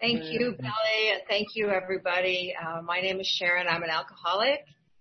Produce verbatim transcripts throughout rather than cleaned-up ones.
Thank you, Billy, and thank you, everybody. Uh, my name is Sharon. I'm an alcoholic.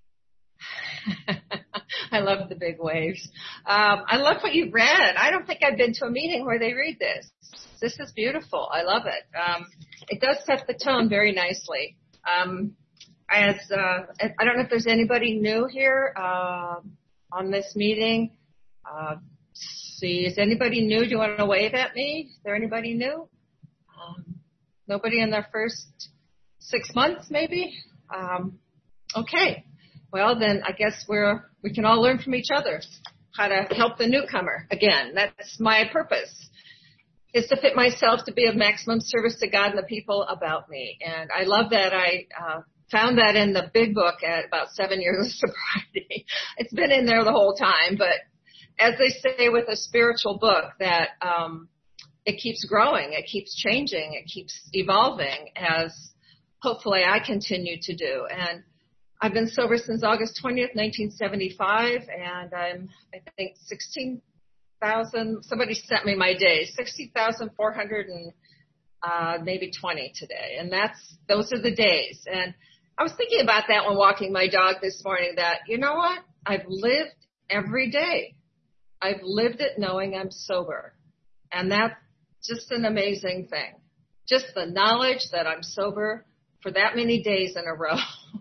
I love the big waves. Um, I love what you read. I don't think I've been to a meeting where they read this. This is beautiful. I love it. Um, it does set the tone very nicely. Um, as uh, I don't know if there's anybody new here uh, on this meeting. Uh, see, is anybody new? Do you want to wave at me? Is there anybody new? Um, nobody in their first six months, maybe? Um, okay. Well, then I guess we're we can all learn from each other how to help the newcomer. Again, that's my purpose, is to fit myself to be of maximum service to God and the people about me. And I love that I uh, found that in the big book at about seven years of sobriety. It's been in there the whole time, but as they say with a spiritual book, that um, it keeps growing, it keeps changing, it keeps evolving, as hopefully I continue to do. And I've been sober since August twentieth, nineteen seventy-five, and I'm, I think, sixteen thousand, somebody sent me my days, sixty thousand four hundred and uh, maybe twenty today. And that's, those are the days. And I was thinking about that when walking my dog this morning, that, you know what? I've lived every day. I've lived it knowing I'm sober. And that's just an amazing thing. Just the knowledge that I'm sober for that many days in a row.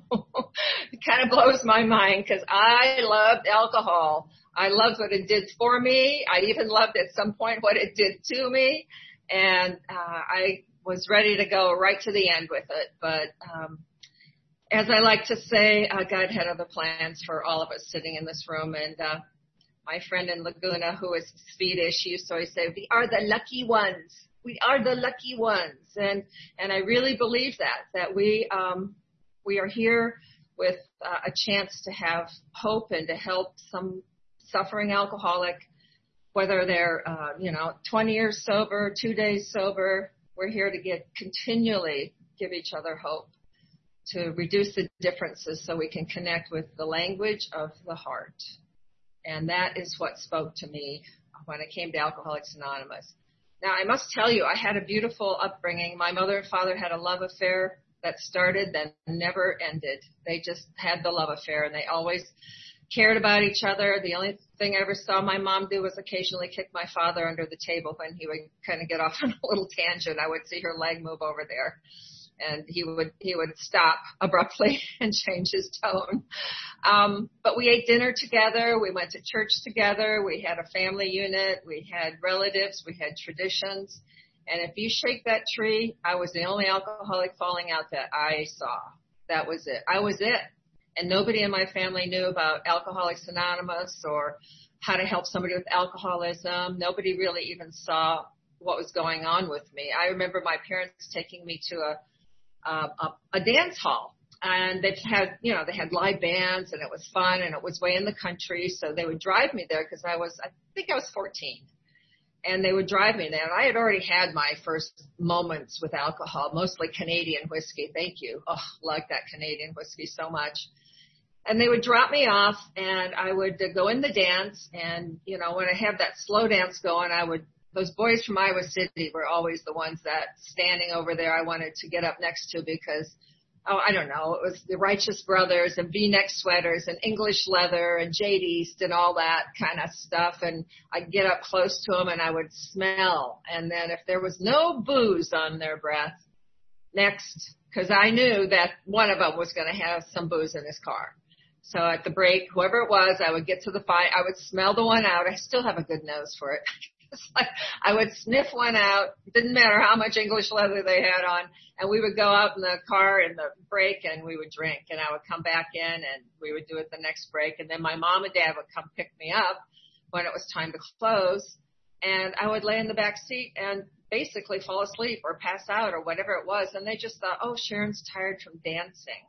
It kind of blows my mind, because I loved alcohol. I loved what it did for me. I even loved at some point what it did to me. And uh, I was ready to go right to the end with it. But um, as I like to say, uh, God had other plans for all of us sitting in this room. And uh, my friend in Laguna, who is Swedish, she used to always say, we are the lucky ones. We are the lucky ones. And and I really believe that, that we um, we are here with uh, a chance to have hope and to help some suffering alcoholic, whether they're, uh, you know, twenty years sober, two days sober. We're here to get continually give each other hope, to reduce the differences so we can connect with the language of the heart. And that is what spoke to me when I came to Alcoholics Anonymous. Now, I must tell you, I had a beautiful upbringing. My mother and father had a love affair that started, then never ended. They just had the love affair, and they always cared about each other. The only thing I ever saw my mom do was occasionally kick my father under the table when he would kind of get off on a little tangent. I would see her leg move over there, and he would he would stop abruptly and change his tone. Um, but we ate dinner together. We went to church together. We had a family unit. We had relatives. We had traditions. And if you shake that tree, I was the only alcoholic falling out that I saw. That was it. I was it. And nobody in my family knew about Alcoholics Anonymous or how to help somebody with alcoholism. Nobody really even saw what was going on with me. I remember my parents taking me to a Uh, a, a dance hall, and they had, you know, they had live bands, and it was fun, and it was way in the country, so they would drive me there because I was, I think I was fourteen, and they would drive me there, and I had already had my first moments with alcohol, mostly Canadian whiskey. Thank you. Oh, like that Canadian whiskey so much. And they would drop me off, and I would uh, go in the dance, and, you know, when I had that slow dance going, I would those boys from Iowa City were always the ones that standing over there I wanted to get up next to, because, oh, I don't know, it was the Righteous Brothers and V-neck sweaters and English leather and Jade East and all that kind of stuff. And I'd get up close to them and I would smell. And then if there was no booze on their breath, next, because I knew that one of them was going to have some booze in his car. So at the break, whoever it was, I would get to the fight. I would smell the one out. I still have a good nose for it. It's like I would sniff one out. It didn't matter how much English leather they had on. And we would go out in the car in the break and we would drink. And I would come back in and we would do it the next break. And then my mom and dad would come pick me up when it was time to close. And I would lay in the back seat and basically fall asleep or pass out or whatever it was. And they just thought, oh, Sharon's tired from dancing.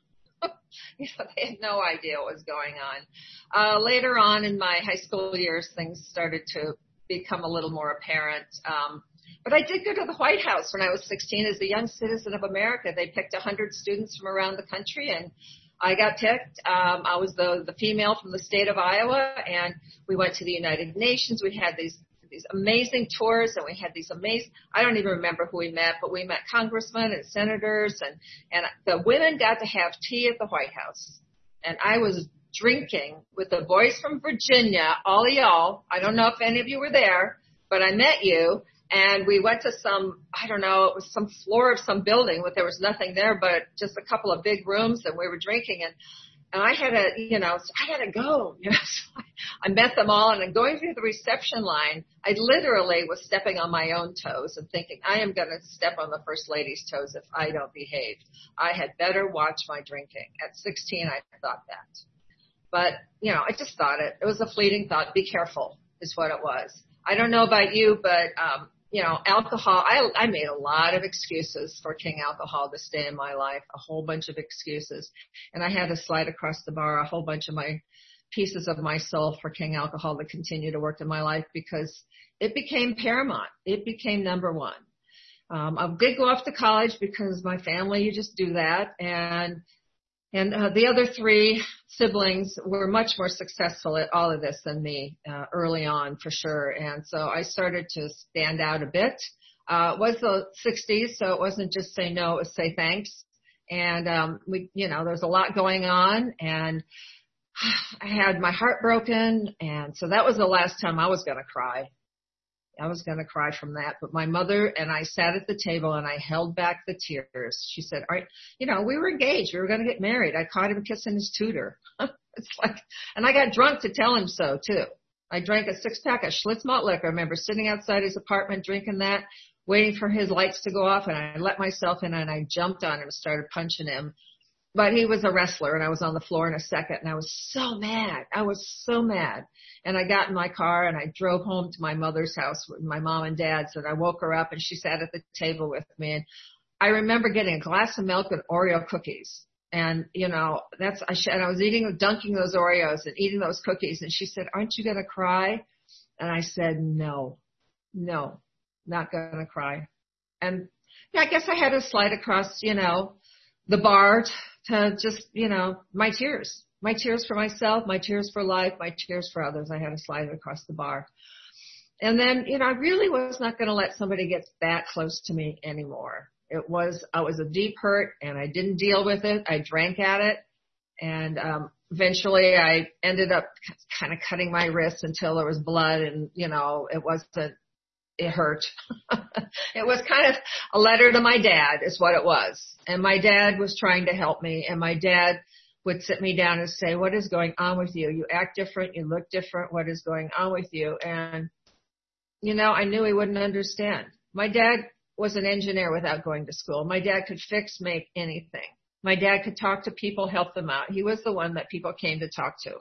You know, they had no idea what was going on. Uh, later on in my high school years, things started to become a little more apparent. Um, but I did go to the White House when I was sixteen as a young citizen of America. They picked one hundred students from around the country, and I got picked. Um, I was the, the female from the state of Iowa, and we went to the United Nations. We had these these amazing tours, and we had these amazing, I don't even remember who we met, but we met congressmen and senators, and, and the women got to have tea at the White House. And I was drinking with the boys from Virginia, all of y'all. I don't know if any of you were there, but I met you. And we went to some, I don't know, it was some floor of some building, but there was nothing there but just a couple of big rooms, and we were drinking. And, and I had to, you know, I had to go. You know, so I met them all, and then going through the reception line, I literally was stepping on my own toes and thinking, I am going to step on the First Lady's toes if I don't behave. I had better watch my drinking. At sixteen, I thought that. But, you know, I just thought it. It was a fleeting thought. Be careful is what it was. I don't know about you, but, um, you know, alcohol, I, I made a lot of excuses for King Alcohol to stay in my life, a whole bunch of excuses. And I had to slide across the bar a whole bunch of my pieces of my soul for King Alcohol to continue to work in my life, because it became paramount. It became number one. Um, I did go off to college because my family, you just do that. And And uh, the other three siblings were much more successful at all of this than me uh, early on, for sure. And so I started to stand out a bit. Uh, it was the sixties, so it wasn't just say no, it was say thanks. And, um, we, you know, there's a lot going on, and I had my heart broken. And so that was the last time I was going to cry. I was going to cry from that, but my mother and I sat at the table, and I held back the tears. She said, all right, you know, we were engaged. We were going to get married. I caught him kissing his tutor. It's like, and I got drunk to tell him so too. I drank a six pack of Schlitz malt liquor. I remember sitting outside his apartment drinking that, waiting for his lights to go off, and I let myself in, and I jumped on him and started punching him. But he was a wrestler, and I was on the floor in a second, and I was so mad. I was so mad. And I got in my car, and I drove home to my mother's house with my mom and dad's, and I woke her up, and she sat at the table with me. And I remember getting a glass of milk and Oreo cookies. And, you know, that's, I, sh- and I was eating, dunking those Oreos and eating those cookies. And she said, aren't you going to cry? And I said, no, no, not going to cry. And yeah, I guess I had to slide across, you know, the bar to just, you know, my tears, my tears for myself, my tears for life, my tears for others. I had to slide it across the bar. And then, you know, I really was not going to let somebody get that close to me anymore. It was, I was a deep hurt, and I didn't deal with it. I drank at it. And, um, eventually I ended up kind of cutting my wrists until there was blood, and, you know, it wasn't, it hurt. It was kind of a letter to my dad is what it was. And my dad was trying to help me, and my dad would sit me down and say, what is going on with you? You act different. You look different. What is going on with you? And, you know, I knew he wouldn't understand. My dad was an engineer without going to school. My dad could fix, make anything. My dad could talk to people, help them out. He was the one that people came to talk to.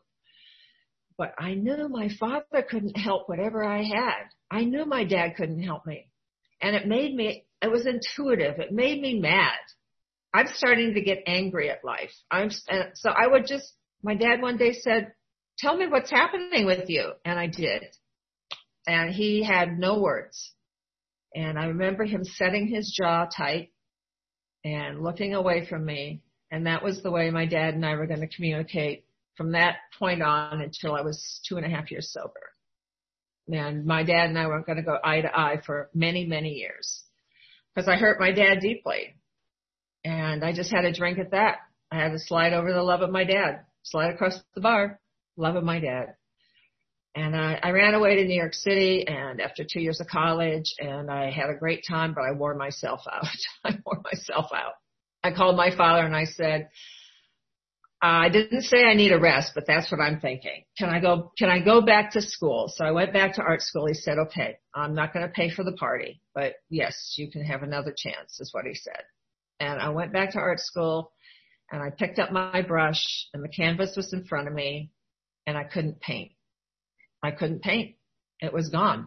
But I knew my father couldn't help whatever I had. I knew my dad couldn't help me. And it made me, it was intuitive. It made me mad. I'm starting to get angry at life. I'm, and so I would just, my dad one day said, tell me what's happening with you. And I did. And he had no words. And I remember him setting his jaw tight and looking away from me. And that was the way my dad and I were going to communicate from that point on until I was two and a half years sober. And my dad and I weren't going to go eye to eye for many, many years because I hurt my dad deeply. And I just had a drink at that. I had to slide over the love of my dad, slide across the bar, love of my dad. And I, I ran away to New York City, and after two years of college, and I had a great time, but I wore myself out. I wore myself out. I called my father and I said, I didn't say I need a rest, but that's what I'm thinking. Can I go, can I go back to school? So I went back to art school. He said, okay, I'm not going to pay for the party, but yes, you can have another chance is what he said. And I went back to art school, and I picked up my brush, and the canvas was in front of me, and I couldn't paint. I couldn't paint. It was gone.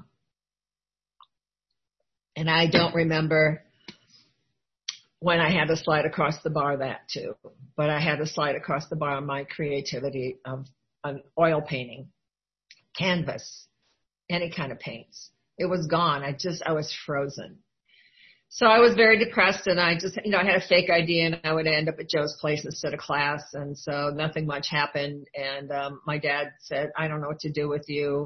And I don't remember when I had to slide across the bar that too, but I had to slide across the bar on my creativity of an oil painting, canvas, any kind of paints. It was gone. I just, I was frozen. So I was very depressed, and I just, you know, I had a fake I D, and I would end up at Joe's place instead of class. And so nothing much happened. And um, my dad said, I don't know what to do with you.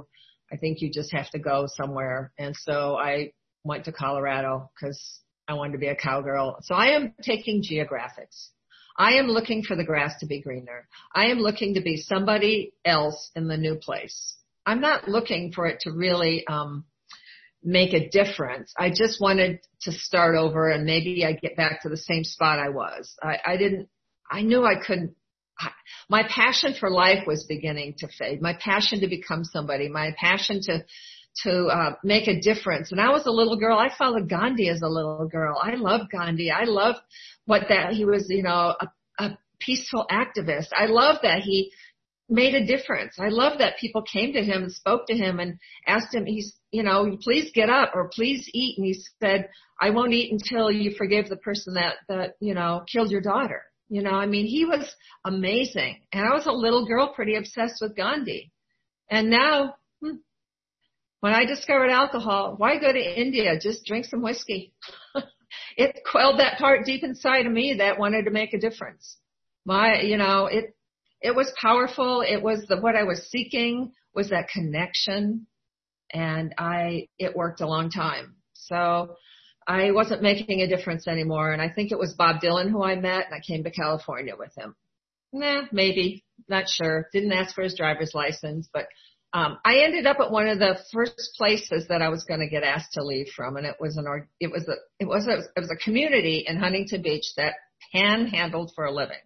I think you just have to go somewhere. And so I went to Colorado because I wanted to be a cowgirl. So I am taking geographics. I am looking for the grass to be greener. I am looking to be somebody else in the new place. I'm not looking for it to really um, make a difference. I just wanted to start over and maybe I get back to the same spot I was. I, I didn't, I knew I couldn't. My passion for life was beginning to fade. My passion to become somebody, my passion to to uh, make a difference. And I was a little girl. I followed Gandhi as a little girl. I loved Gandhi. I loved what that he was, you know, a, a peaceful activist. I loved that he made a difference. I loved that people came to him and spoke to him and asked him, he's, you know, please get up or please eat. And he said, I won't eat until you forgive the person that, that, you know, killed your daughter. You know, I mean, he was amazing. And I was a little girl pretty obsessed with Gandhi. And now, hmm, when I discovered alcohol, why go to India? Just drink some whiskey. It quelled that part deep inside of me that wanted to make a difference. My, you know, it, it was powerful. It was the, what I was seeking was that connection. And I, it worked a long time. So I wasn't making a difference anymore. And I think it was Bob Dylan who I met, and I came to California with him. Nah, maybe, not sure. Didn't ask for his driver's license, but um, I ended up at one of the first places that I was going to get asked to leave from, and it was an it was a it was a it was a community in Huntington Beach that panhandled for a living.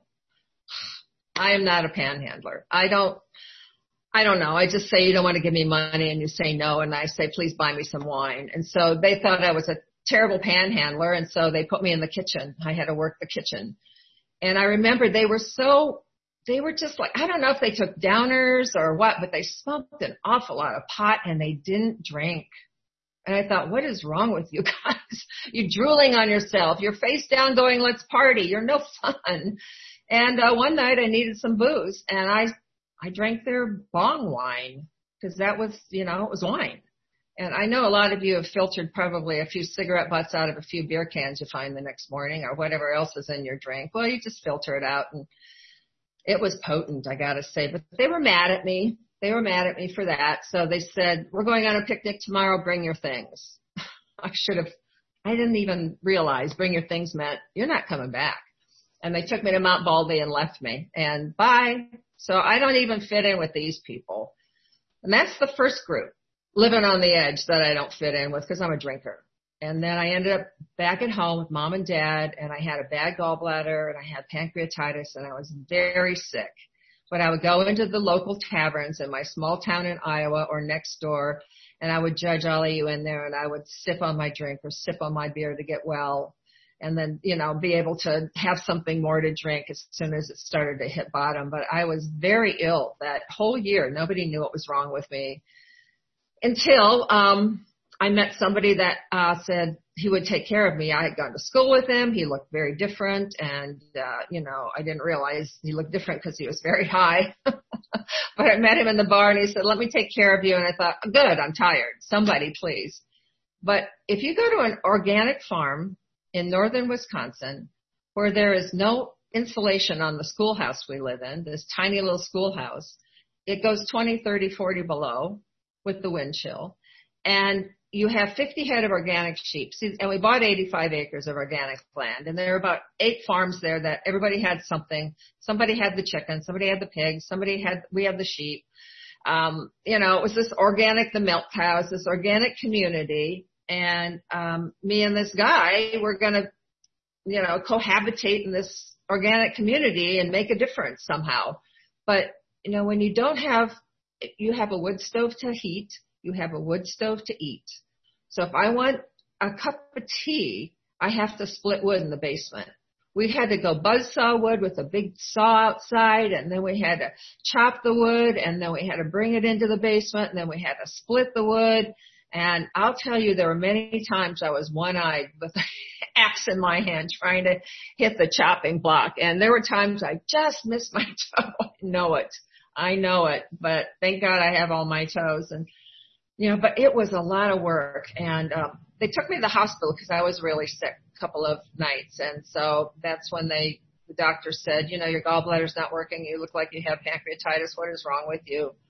I am not a panhandler. I don't. I don't know. I just say, you don't want to give me money, and you say no, and I say, please buy me some wine. And so they thought I was a terrible panhandler, and so they put me in the kitchen. I had to work the kitchen. And I remember they were so, they were just like, I don't know if they took downers or what, but they smoked an awful lot of pot and they didn't drink. And I thought, what is wrong with you guys? You're drooling on yourself. You're face down going, let's party. You're no fun. And uh, one night I needed some booze, and I, I drank their bong wine because that was, you know, it was wine. And I know a lot of you have filtered probably a few cigarette butts out of a few beer cans you find the next morning or whatever else is in your drink. Well, you just filter it out, and it was potent, I got to say. But they were mad at me. They were mad at me for that. So they said, we're going on a picnic tomorrow. Bring your things. I should have, I didn't even realize bring your things meant you're not coming back. And they took me to Mount Baldy and left me. And bye. So I don't even fit in with these people. And that's the first group. Living on the edge that I don't fit in with because I'm a drinker. And then I ended up back at home with mom and dad, and I had a bad gallbladder and I had pancreatitis and I was very sick. But I would go into the local taverns in my small town in Iowa or next door, and I would judge all of you in there, and I would sip on my drink or sip on my beer to get well, and then, you know, be able to have something more to drink as soon as it started to hit bottom. But I was very ill that whole year. Nobody knew what was wrong with me. Until um, I met somebody that uh, said he would take care of me. I had gone to school with him. He looked very different. And, uh, you know, I didn't realize he looked different because he was very high. But I met him in the bar, and he said, let me take care of you. And I thought, good, I'm tired. Somebody, please. But if you go to an organic farm in northern Wisconsin where there is no insulation on the schoolhouse we live in, this tiny little schoolhouse, it goes twenty, thirty, forty below with the wind chill, and you have fifty head of organic sheep. And we bought eighty-five acres of organic land, and there are about eight farms there that everybody had something. Somebody had the chicken, somebody had the pigs, somebody had, we had the sheep. Um, you know, it was this organic, the milk cows, this organic community. And, um, me and this guy were going to, you know, cohabitate in this organic community and make a difference somehow. But, you know, when you don't have, you have a wood stove to heat, you have a wood stove to eat. So if I want a cup of tea, I have to split wood in the basement. We had to go buzzsaw wood with a big saw outside, and then we had to chop the wood, and then we had to bring it into the basement, and then we had to split the wood. And I'll tell you, there were many times I was one-eyed with an axe in my hand trying to hit the chopping block. And there were times I just missed my toe. I know it. I know it. But thank God I have all my toes. And, you know, but it was a lot of work. And um, they took me to the hospital because I was really sick a couple of nights. And so that's when they, the doctor said, you know, your gallbladder's not working. You look like you have pancreatitis. What is wrong with you?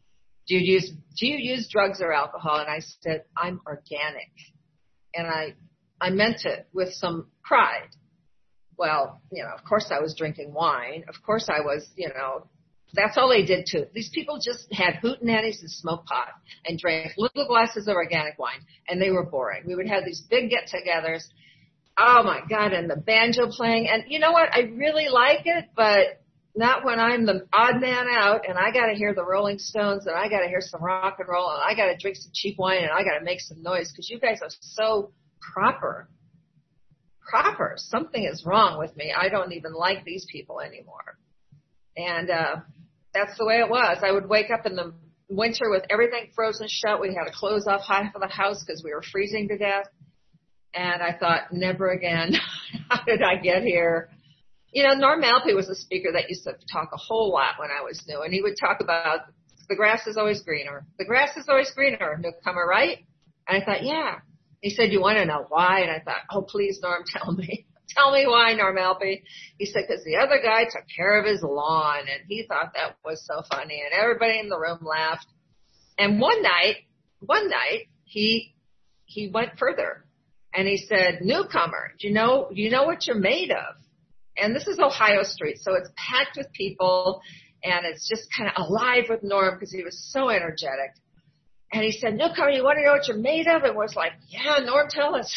do you use, do you use drugs or alcohol? And I said, I'm organic. And I, I meant it with some pride. Well, you know, of course I was drinking wine. Of course I was, you know, that's all they did too. These people just had hootenannies and smoked pot and drank little glasses of organic wine, and they were boring. We would have these big get-togethers. Oh my God, and the banjo playing. And you know what? I really like it, but not when I'm the odd man out and I got to hear the Rolling Stones and I got to hear some rock and roll and I got to drink some cheap wine and I got to make some noise because you guys are so proper. Proper. Something is wrong with me. I don't even like these people anymore. And uh that's the way it was. I would wake up in the winter with everything frozen shut. We had to close off half of the house because we were freezing to death. And I thought, never again. How did I get here? You know, Norm Malpe was a speaker that used to talk a whole lot when I was new. And he would talk about the grass is always greener. The grass is always greener, newcomer, right? And I thought, yeah. He said, you want to know why? And I thought, oh, please, Norm, tell me. Tell me why, Norm Malpe. He said, because the other guy took care of his lawn, and he thought that was so funny, and everybody in the room laughed. And one night, one night, he he went further, and he said, newcomer, do you know, do you know what you're made of? And this is Ohio Street, so it's packed with people, and it's just kind of alive with Norm because he was so energetic. And he said, newcomer, you want to know what you're made of? And was like, yeah, Norm, tell us.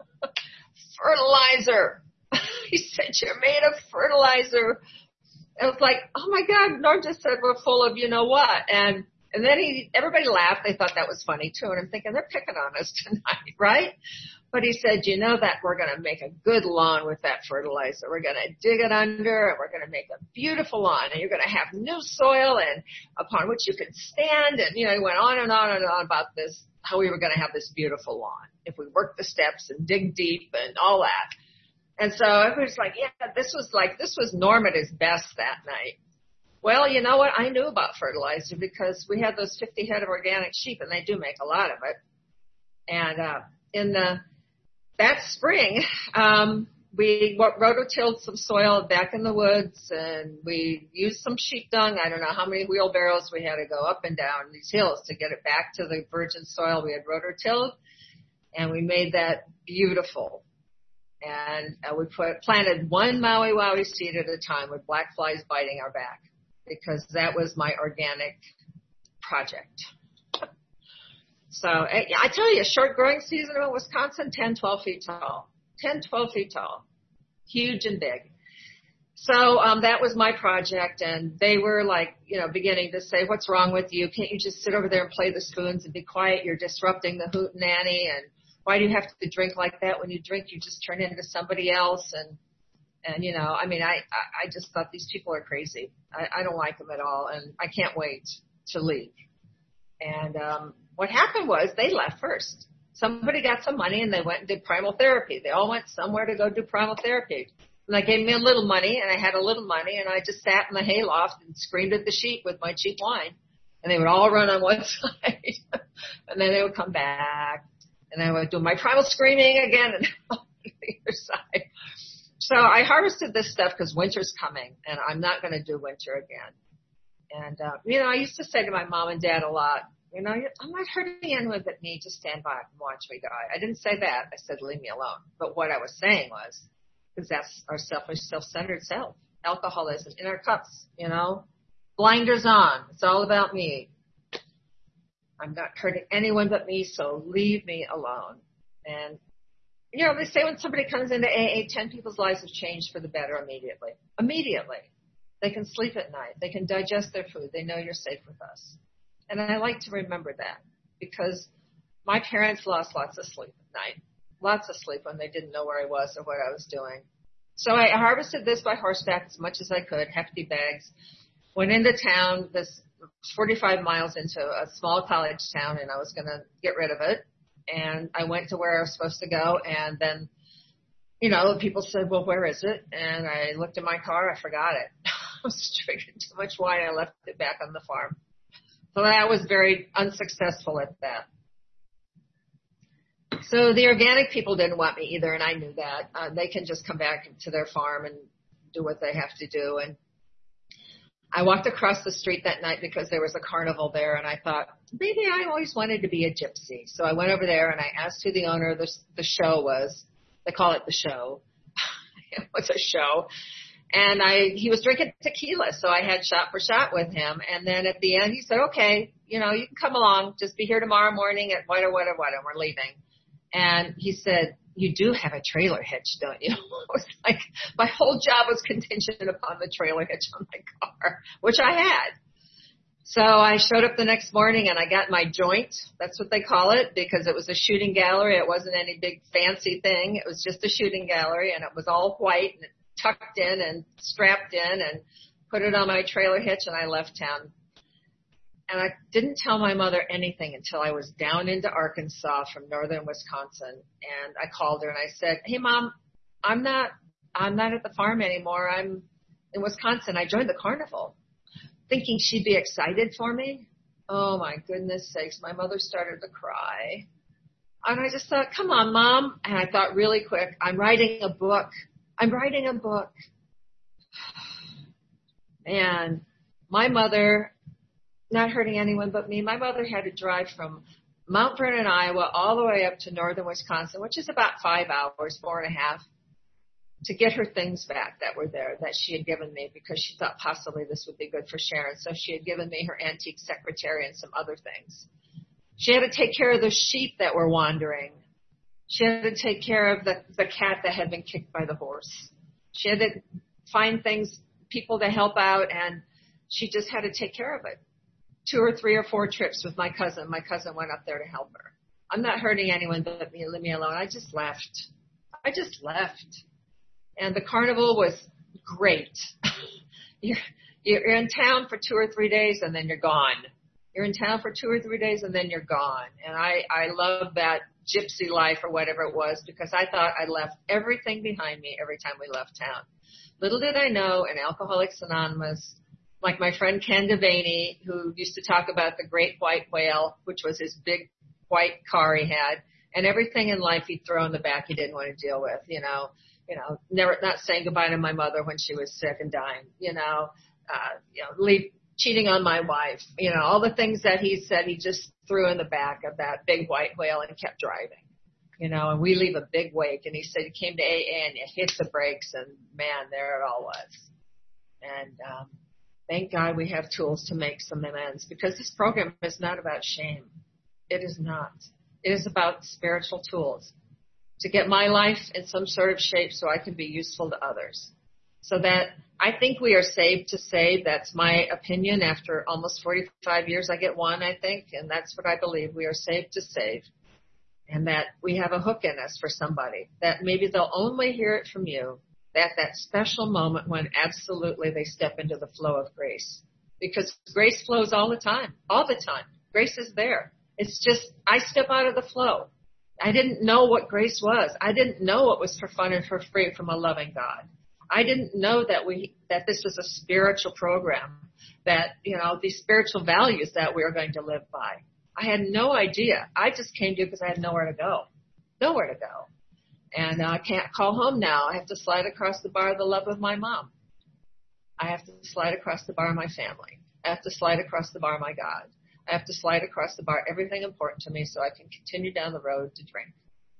Fertilizer. He said, you're made of fertilizer. I was like, oh my God, Norm just said we're full of you know what. And and then he, everybody laughed. They thought that was funny too. And I'm thinking, they're picking on us tonight, right? But he said, you know that we're going to make a good lawn with that fertilizer. We're going to dig it under and we're going to make a beautiful lawn. And you're going to have new soil and upon which you can stand. And, you know, he went on and on and on about this, how we were going to have this beautiful lawn if we worked the steps and dig deep and all that. And so everybody's like, yeah, this was like, this was Norm at his best that night. Well, you know what? I knew about fertilizer because we had those fifty head of organic sheep and they do make a lot of it. And, uh, in the, that spring, um, we rototilled some soil back in the woods and we used some sheep dung. I don't know how many wheelbarrows we had to go up and down these hills to get it back to the virgin soil we had rototilled. And we made that beautiful. And uh, we put, planted one Maui Wowie seed at a time with black flies biting our back because that was my organic project. So I, I tell you, a short growing season in Wisconsin, ten, twelve feet tall. ten, twelve feet tall. Huge and big. So um, that was my project, and they were like, you know, beginning to say, what's wrong with you? Can't you just sit over there and play the spoons and be quiet? You're disrupting the hootenanny, and why do you have to drink like that? When you drink, you just turn into somebody else. And, and you know, I mean, I, I just thought these people are crazy. I, I don't like them at all, and I can't wait to leave. And um, what happened was they left first. Somebody got some money, and they went and did primal therapy. They all went somewhere to go do primal therapy. And they gave me a little money, and I had a little money, and I just sat in the hayloft and screamed at the sheep with my cheap wine. And they would all run on one side, and then they would come back. And I would do my primal screaming again and on the other side. So I harvested this stuff because winter's coming, and I'm not going to do winter again. And, uh, you know, I used to say to my mom and dad a lot, you know, I'm not hurting anyone but me. Just stand back and watch me die. I didn't say that. I said, leave me alone. But what I was saying was, because that's our selfish, self-centered self. Alcoholism in our cups, you know. Blinders on. It's all about me. I'm not hurting anyone but me, so leave me alone. And, you know, they say when somebody comes into A A, ten people's lives have changed for the better immediately. Immediately. They can sleep at night. They can digest their food. They know you're safe with us. And I like to remember that because my parents lost lots of sleep at night. Lots of sleep when they didn't know where I was or what I was doing. So I harvested this by horseback as much as I could, hefty bags. Went into town, this forty-five miles into a small college town, and I was going to get rid of it. And I went to where I was supposed to go, and then, you know, people said, well, where is it? And I looked in my car. I forgot it. I was drinking too much wine. I left it back on the farm. So I was very unsuccessful at that. So the organic people didn't want me either, and I knew that. Uh, they can just come back to their farm and do what they have to do. And I walked across the street that night because there was a carnival there, and I thought, maybe I always wanted to be a gypsy. So I went over there, and I asked who the owner of the, the show was. They call it the show. It was a show. And I, he was drinking tequila, so I had shot for shot with him. And then at the end, he said, okay, you know, you can come along. Just be here tomorrow morning at what or what or what, and we're leaving. And he said, you do have a trailer hitch, don't you? I was like, my whole job was contingent upon the trailer hitch on my car, which I had. So I showed up the next morning and I got my joint. That's what they call it, because it was a shooting gallery. It wasn't any big fancy thing. It was just a shooting gallery, and it was all white and tucked in and strapped in, and put it on my trailer hitch, and I left town. And I didn't tell my mother anything until I was down into Arkansas from northern Wisconsin. And I called her and I said, hey, Mom, I'm not, I'm not at the farm anymore. I'm in Wisconsin. I joined the carnival, thinking she'd be excited for me. Oh, my goodness sakes. My mother started to cry. And I just thought, come on, Mom. And I thought really quick, I'm writing a book. I'm writing a book. And my mother, not hurting anyone but me, my mother had to drive from Mount Vernon, Iowa, all the way up to northern Wisconsin, which is about five hours, four and a half, to get her things back that were there that she had given me, because she thought possibly this would be good for Sharon. So she had given me her antique secretary and some other things. She had to take care of the sheep that were wandering. She had to take care of the, the cat that had been kicked by the horse. She had to find things, people to help out, and she just had to take care of it. Two or three or four trips with my cousin. My cousin went up there to help her. I'm not hurting anyone but me. Leave me alone. I just left. I just left. And the carnival was great. you're, you're in town for two or three days, and then you're gone. You're in town for two or three days, and then you're gone. And I, I love that gypsy life or whatever it was, because I thought I left everything behind me every time we left town. Little did I know, in Alcoholics Anonymous, like my friend Ken Devaney, who used to talk about the great white whale, which was his big white car he had, and everything in life he'd throw in the back he didn't want to deal with, you know, you know, never, not saying goodbye to my mother when she was sick and dying, you know, uh, you know, leave, cheating on my wife, you know, all the things that he said he just threw in the back of that big white whale and kept driving, you know, and we leave a big wake. And he said he came to A A and it hit the brakes, and man, there it all was. And, um, thank God we have tools to make some amends, because this program is not about shame. It is not. It is about spiritual tools to get my life in some sort of shape so I can be useful to others. So that I think we are saved to save. That's my opinion. After almost forty-five years, I get one, I think, and that's what I believe. We are saved to save, and that we have a hook in us for somebody, that maybe they'll only hear it from you. That that special moment when absolutely they step into the flow of grace. Because grace flows all the time, all the time. Grace is there. It's just I step out of the flow. I didn't know what grace was. I didn't know it was for fun and for free from a loving God. I didn't know that we that this was a spiritual program, that, you know, these spiritual values that we are going to live by. I had no idea. I just came to because I had nowhere to go. Nowhere to go. And I can't call home now. I have to slide across the bar of the love of my mom. I have to slide across the bar of my family. I have to slide across the bar of my God. I have to slide across the bar everything important to me so I can continue down the road to drink.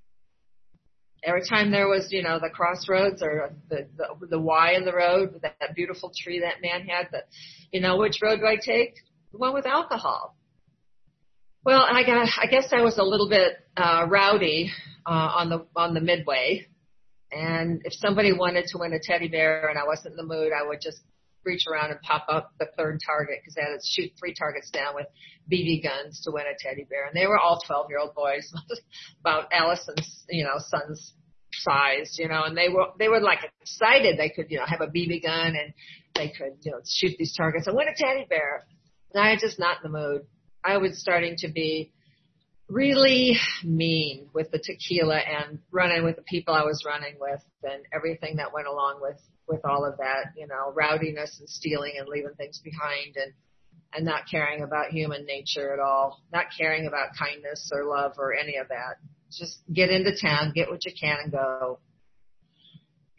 Every time there was, you know, the crossroads or the, the, the Y in the road, that, that beautiful tree that man had, that, you know, which road do I take? The one with alcohol. Well, I got, I guess I was a little bit uh, rowdy uh, on the on the midway, and if somebody wanted to win a teddy bear and I wasn't in the mood, I would just reach around and pop up the third target, because I had to shoot three targets down with B B guns to win a teddy bear, and they were all twelve-year-old boys, about Allison's, you know, son's size, you know, and they were they were like excited. They could, you know, have a B B gun and they could, you know, shoot these targets and win a teddy bear. And I was just not in the mood. I was starting to be really mean with the tequila and running with the people I was running with and everything that went along with, with all of that, you know, rowdiness and stealing and leaving things behind, and, and not caring about human nature at all, not caring about kindness or love or any of that. Just get into town, get what you can, and go.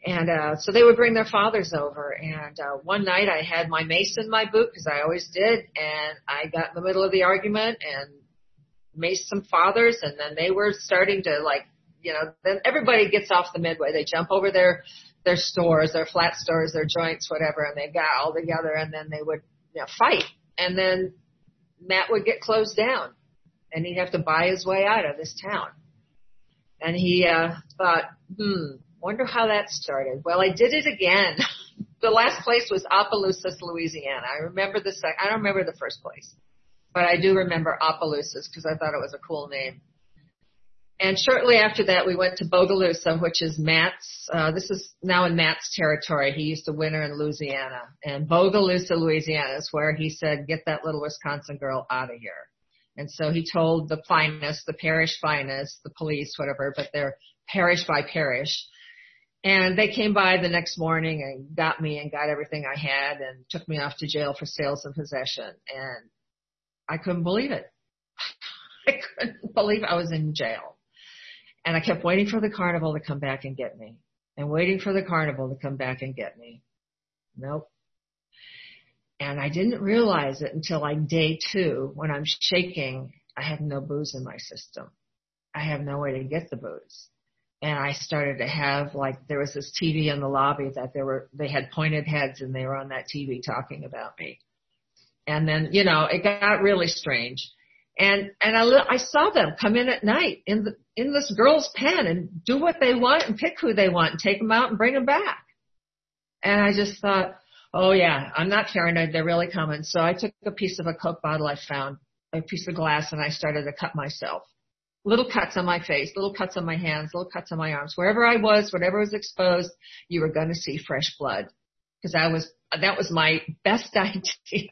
And uh so they would bring their fathers over. And uh one night I had my mace in my boot, because I always did, and I got in the middle of the argument and maced some fathers, and then they were starting to, like, you know, then everybody gets off the midway. They jump over their their stores, their flat stores, their joints, whatever, and they got all together, and then they would, you know, fight. And then Matt would get closed down, and he'd have to buy his way out of this town. And he uh thought, hmm, wonder how that started. Well, I did it again. The last place was Opelousas, Louisiana. I remember the sec- I don't remember the first place, but I do remember Opelousas because I thought it was a cool name. And shortly after that, we went to Bogalusa, which is Matt's. Uh, this is now in Matt's territory. He used to winter in Louisiana, and Bogalusa, Louisiana, is where he said, "Get that little Wisconsin girl out of here." And so he told the finest, the parish finest, the police, whatever, but they're parish by parish. And they came by the next morning and got me and got everything I had and took me off to jail for sales and possession. And I couldn't believe it. I couldn't believe I was in jail. And I kept waiting for the carnival to come back and get me, and waiting for the carnival to come back and get me. Nope. And I didn't realize it until like day two, when I'm shaking, I had no booze in my system. I have no way to get the booze. And I started to have, like, there was this T V in the lobby that there were, they had pointed heads and they were on that T V talking about me. And then, you know, it got really strange. And, and I, I saw them come in at night in the, in this girl's pen and do what they want and pick who they want and take them out and bring them back. And I just thought, oh yeah, I'm not paranoid. They're really coming. So I took a piece of a Coke bottle I found, a piece of glass, and I started to cut myself. Little cuts on my face, little cuts on my hands, little cuts on my arms. Wherever I was, whatever was exposed, you were going to see fresh blood. Because I was, that was my best idea.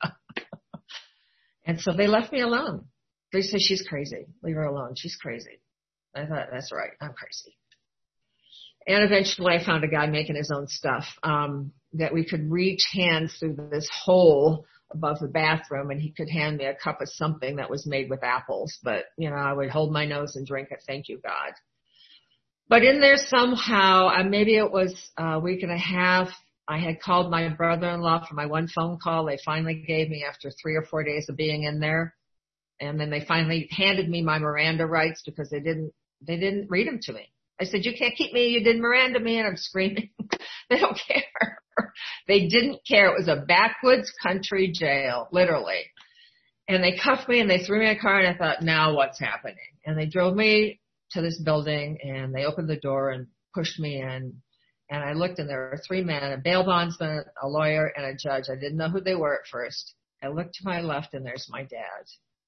And so they left me alone. They said, she's crazy. Leave her alone. She's crazy. I thought, that's right. I'm crazy. And eventually I found a guy making his own stuff, um, that we could reach hands through this hole above the bathroom, and he could hand me a cup of something that was made with apples. But, you know, I would hold my nose and drink it. Thank you, God. But in there somehow, uh, maybe it was a week and a half, I had called my brother-in-law for my one phone call. They finally gave me after three or four days of being in there. And then they finally handed me my Miranda rights because they didn't, they didn't read them to me. I said, you can't keep me. You did Miranda me. And I'm screaming. They don't care. They didn't care. It was a backwoods country jail, literally. And they cuffed me and they threw me in a car, and I thought, now what's happening? And they drove me to this building, and they opened the door and pushed me in. And I looked, and there were three men, a bail bondsman, a lawyer, and a judge. I didn't know who they were at first. I looked to my left, and there's my dad.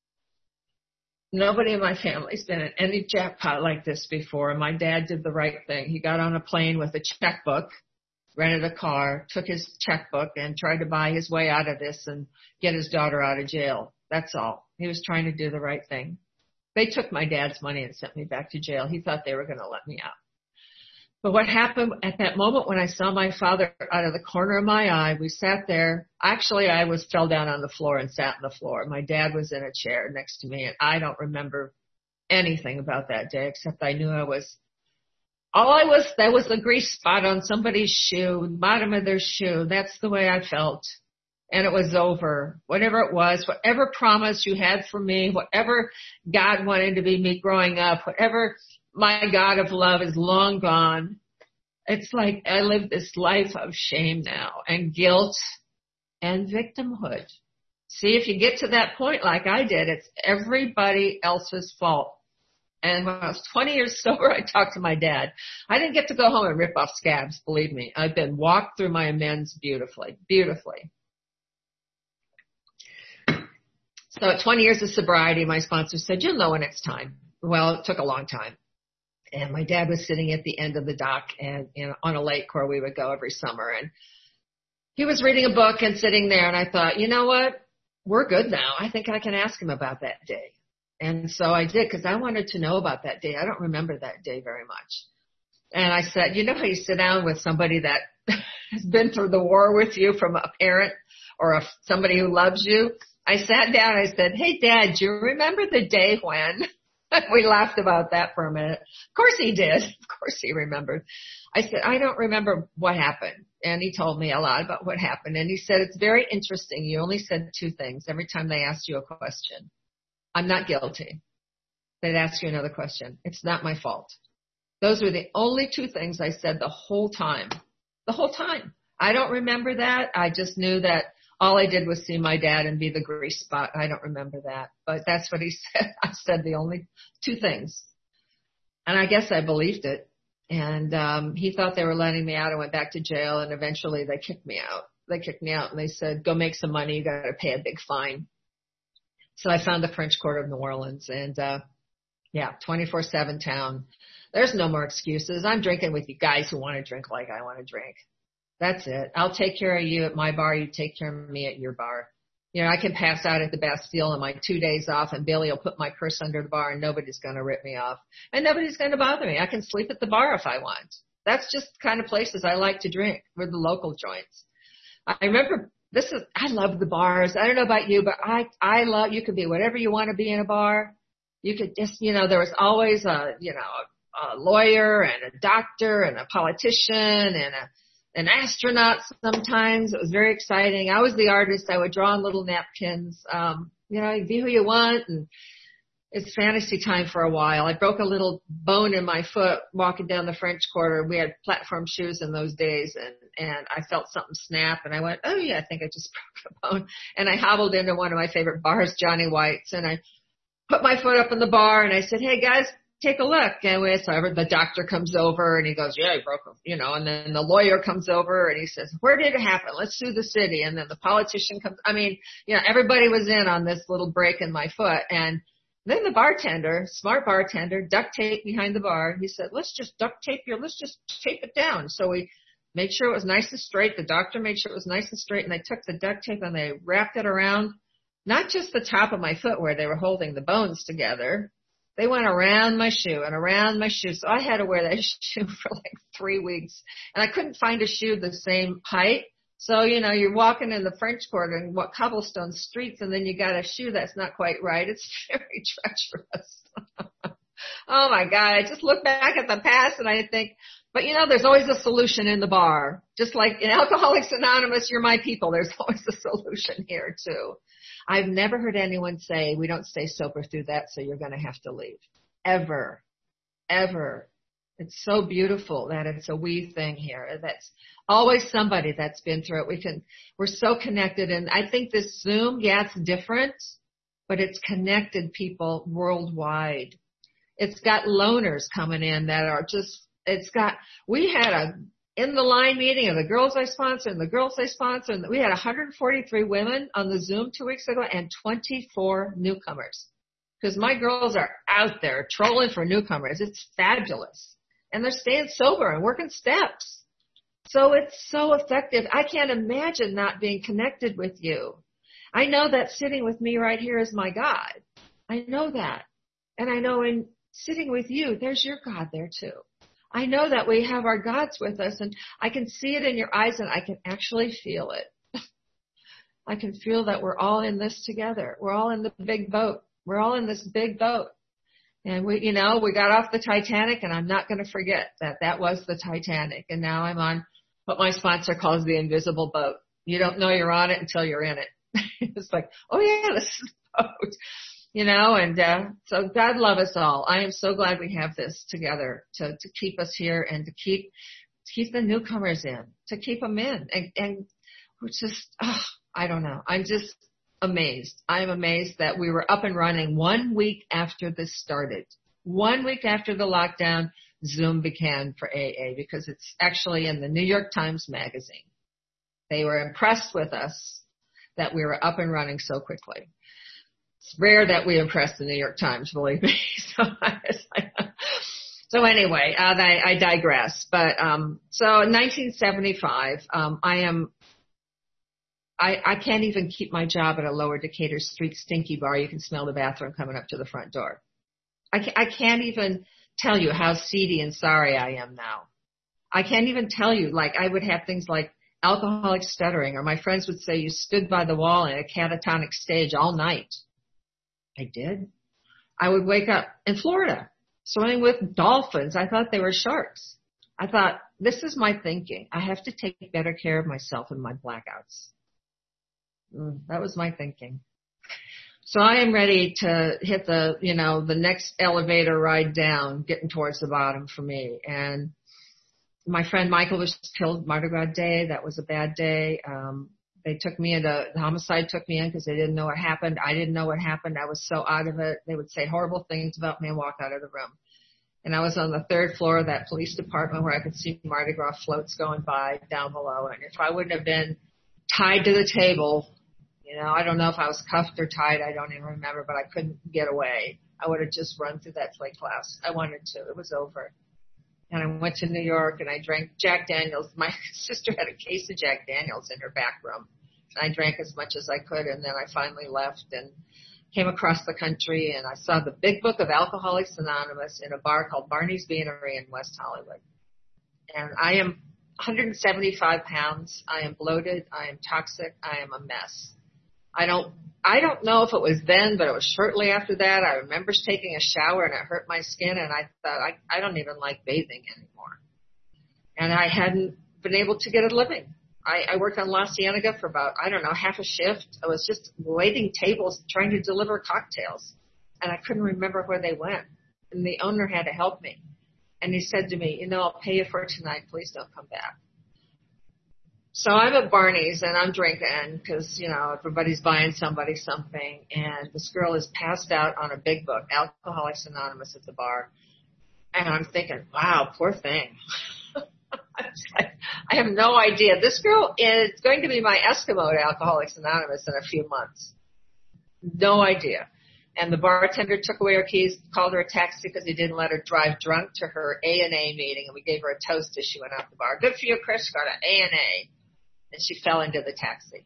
Nobody in my family's been in any jackpot like this before. And my dad did the right thing. He got on a plane with a checkbook, rented a car, took his checkbook, and tried to buy his way out of this and get his daughter out of jail. That's all. He was trying to do the right thing. They took my dad's money and sent me back to jail. He thought they were going to let me out. But what happened at that moment when I saw my father out of the corner of my eye, we sat there. Actually, I was fell down on the floor and sat on the floor. My dad was in a chair next to me, and I don't remember anything about that day except I knew I was, all I was, that was a grease spot on somebody's shoe, bottom of their shoe. That's the way I felt. And it was over. Whatever it was, whatever promise you had for me, whatever God wanted to be me growing up, whatever my God of love is long gone. It's like I live this life of shame now and guilt and victimhood. See, if you get to that point like I did, it's everybody else's fault. And when I was twenty years sober, I talked to my dad. I didn't get to go home and rip off scabs, believe me. I've been walked through my amends beautifully, beautifully. So at twenty years of sobriety, my sponsor said, you'll know when it's time. Well, it took a long time. And my dad was sitting at the end of the dock and, you know, on a lake where we would go every summer. And he was reading a book and sitting there. And I thought, you know what? We're good now. I think I can ask him about that day. And so I did, because I wanted to know about that day. I don't remember that day very much. And I said, you know how you sit down with somebody that has been through the war with you, from a parent or a, somebody who loves you? I sat down. I said, hey, Dad, do you remember the day when? We laughed about that for a minute. Of course he did. Of course he remembered. I said, I don't remember what happened. And he told me a lot about what happened. And he said, it's very interesting. You only said two things every time they asked you a question. I'm not guilty. They'd ask you another question. It's not my fault. Those were the only two things I said the whole time. The whole time. I don't remember that. I just knew that all I did was see my dad and be the grease spot. I don't remember that. But that's what he said. I said the only two things. And I guess I believed it. And um he thought they were letting me out. I went back to jail, and eventually they kicked me out. They kicked me out, and they said, go make some money. You got to pay a big fine. So I found the French Quarter of New Orleans, and uh yeah, twenty-four seven town. There's no more excuses. I'm drinking with you guys who want to drink like I want to drink. That's it. I'll take care of you at my bar. You take care of me at your bar. You know, I can pass out at the Bastille on my two days off, and Billy will put my purse under the bar, and nobody's going to rip me off. And nobody's going to bother me. I can sleep at the bar if I want. That's just the kind of places I like to drink, with the local joints. I remember this is, I love the bars. I don't know about you, but I, I love, you could be whatever you want to be in a bar. You could just, you know, there was always a, you know, a, a lawyer and a doctor and a politician and a, an astronaut sometimes. It was very exciting. I was the artist. I would draw on little napkins. Um, you know, you be who you want, and it's fantasy time for a while. I broke a little bone in my foot walking down the French Quarter. We had platform shoes in those days, and, and I felt something snap, and I went, oh yeah, I think I just broke a bone. And I hobbled into one of my favorite bars, Johnny White's, and I put my foot up in the bar, and I said, hey guys, take a look. And we, so the doctor comes over, and he goes, yeah, he broke him, you know, and then the lawyer comes over, and he says, where did it happen? Let's sue the city. And then the politician comes. I mean, you know, everybody was in on this little break in my foot. And then the bartender, smart bartender, duct tape behind the bar. He said, let's just duct tape your, let's just tape it down. So we made sure it was nice and straight. The doctor made sure it was nice and straight, and they took the duct tape and they wrapped it around, not just the top of my foot where they were holding the bones together. They went around my shoe and around my shoe. So I had to wear that shoe for like three weeks. And I couldn't find a shoe the same height. So, you know, you're walking in the French Quarter and what cobblestone streets, and then you got a shoe that's not quite right. It's very treacherous. Oh my God. I just look back at the past and I think, but you know, there's always a solution in the bar. Just like in Alcoholics Anonymous, you're my people. There's always a solution here too. I've never heard anyone say, we don't stay sober through that, so you're going to have to leave. Ever. Ever. It's so beautiful that it's a we thing here. That's always somebody that's been through it. We can, we're so connected. And I think this Zoom, yeah, it's different, but it's connected people worldwide. It's got loners coming in that are just, it's got, we had a, in the line meeting of the girls I sponsor and the girls I sponsor, and we had one hundred forty-three women on the Zoom two weeks ago and twenty-four newcomers. Because my girls are out there trolling for newcomers. It's fabulous. And they're staying sober and working steps. So it's so effective. I can't imagine not being connected with you. I know that sitting with me right here is my God. I know that. And I know in sitting with you, there's your God there too. I know that we have our gods with us, and I can see it in your eyes, and I can actually feel it. I can feel that we're all in this together. We're all in the big boat. We're all in this big boat. And we, you know, we got off the Titanic, and I'm not going to forget that that was the Titanic. And now I'm on what my sponsor calls the invisible boat. You don't know you're on it until you're in it. It's like, oh yeah, this is the boat. You know, and uh, so God love us all. I am so glad we have this together to, to keep us here and to keep to keep the newcomers in, to keep them in. And, and we're just, oh, I don't know. I'm just amazed. I'm amazed that we were up and running one week after this started. One week after the lockdown, Zoom began for A A because it's actually in the New York Times Magazine. They were impressed with us that we were up and running so quickly. It's rare that we impress the New York Times, believe me. So, so anyway, uh, I, I digress. But um, so in nineteen seventy-five, um, I am. I, I can't even keep my job at a Lower Decatur Street stinky bar. You can smell the bathroom coming up to the front door. I can't, I can't even tell you how seedy and sorry I am now. I can't even tell you. Like I would have things like alcoholic stuttering, or my friends would say you stood by the wall in a catatonic stage all night. I did. I would wake up in Florida swimming with dolphins. I thought they were sharks. I thought, this is my thinking. I have to take better care of myself in my blackouts. Mm, that was my thinking. So I am ready to hit the, you know, the next elevator ride down, getting towards the bottom for me. And my friend Michael was killed Mardi Gras Day. That was a bad day. Um, they took me into, the homicide took me in because they didn't know what happened. I didn't know what happened. I was so out of it. They would say horrible things about me and walk out of the room. And I was on the third floor of that police department where I could see Mardi Gras floats going by down below. And if I wouldn't have been tied to the table, you know, I don't know if I was cuffed or tied. I don't even remember, but I couldn't get away. I would have just run through that play class. I wanted to. It was over. And I went to New York and I drank Jack Daniels. My sister had a case of Jack Daniels in her back room. And I drank as much as I could. And then I finally left and came across the country. And I saw the big book of Alcoholics Anonymous in a bar called Barney's Beanery in West Hollywood. And I am one hundred seventy-five pounds. I am bloated. I am toxic. I am a mess. I don't, I don't know if it was then, but it was shortly after that. I remember taking a shower and it hurt my skin and I thought, I, I don't even like bathing anymore. And I hadn't been able to get a living. I, I worked on La Cienega for about, I don't know, half a shift. I was just waiting tables trying to deliver cocktails and I couldn't remember where they went. And the owner had to help me. And he said to me, you know, I'll pay you for tonight. Please don't come back. So I'm at Barney's and I'm drinking because, you know, everybody's buying somebody something. And this girl is passed out on a big book, Alcoholics Anonymous, at the bar. And I'm thinking, wow, poor thing. I have no idea. This girl is going to be my Eskimo at Alcoholics Anonymous in a few months. No idea. And the bartender took away her keys, called her a taxi because he didn't let her drive drunk to her A and A meeting. And we gave her a toast as she went out the bar. Good for you, Chris. Got an A and A. And she fell into the taxi.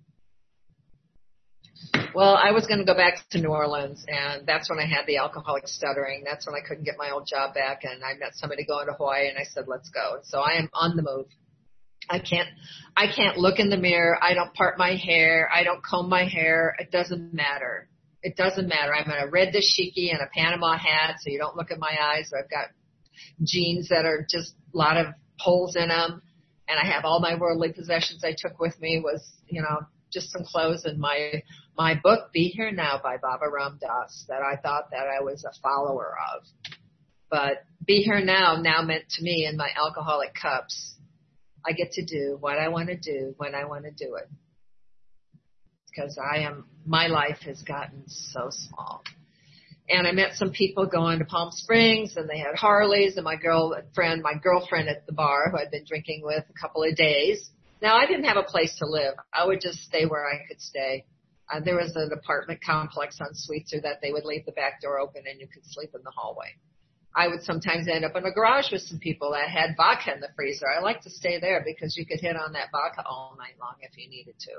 Well, I was going to go back to New Orleans, and that's when I had the alcoholic stuttering. That's when I couldn't get my old job back, and I met somebody going to Hawaii, and I said, let's go. So I am on the move. I can't, I can't look in the mirror. I don't part my hair. I don't comb my hair. It doesn't matter. It doesn't matter. I'm in a red dashiki and a Panama hat, so you don't look at my eyes. I've got jeans that are just a lot of holes in them. And I have all my worldly possessions I took with me was, you know, just some clothes and my, my book, Be Here Now by Baba Ram Dass, that I thought that I was a follower of. But Be Here Now now meant to me in my alcoholic cups, I get to do what I want to do when I want to do it. Because I am, my life has gotten so small. And I met some people going to Palm Springs, and they had Harleys, and my girlfriend, my girlfriend at the bar, who I'd been drinking with a couple of days. Now, I didn't have a place to live. I would just stay where I could stay. Uh, there was an apartment complex on Sweetser that they would leave the back door open, and you could sleep in the hallway. I would sometimes end up in a garage with some people that had vodka in the freezer. I like to stay there because you could hit on that vodka all night long if you needed to.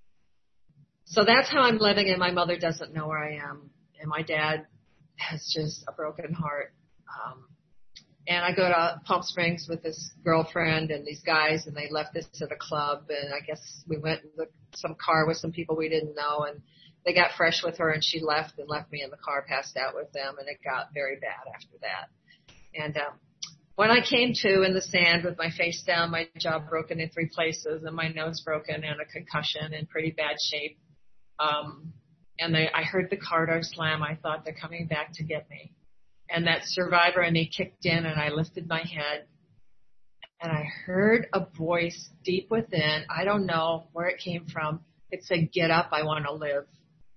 So that's how I'm living, and my mother doesn't know where I am, and my dad has just a broken heart. Um, and I go to Palm Springs with this girlfriend and these guys, and they left us at a club, and I guess we went in the, some car with some people we didn't know, and they got fresh with her, and she left and left me in the car, passed out with them, and it got very bad after that. And um, when I came to in the sand with my face down, my jaw broken in three places, and my nose broken, and a concussion in pretty bad shape, um, and they, I heard the car door slam. I thought, they're coming back to get me. And that survivor in me kicked in, and I lifted my head, and I heard a voice deep within. I don't know where it came from. It said, get up, I want to live.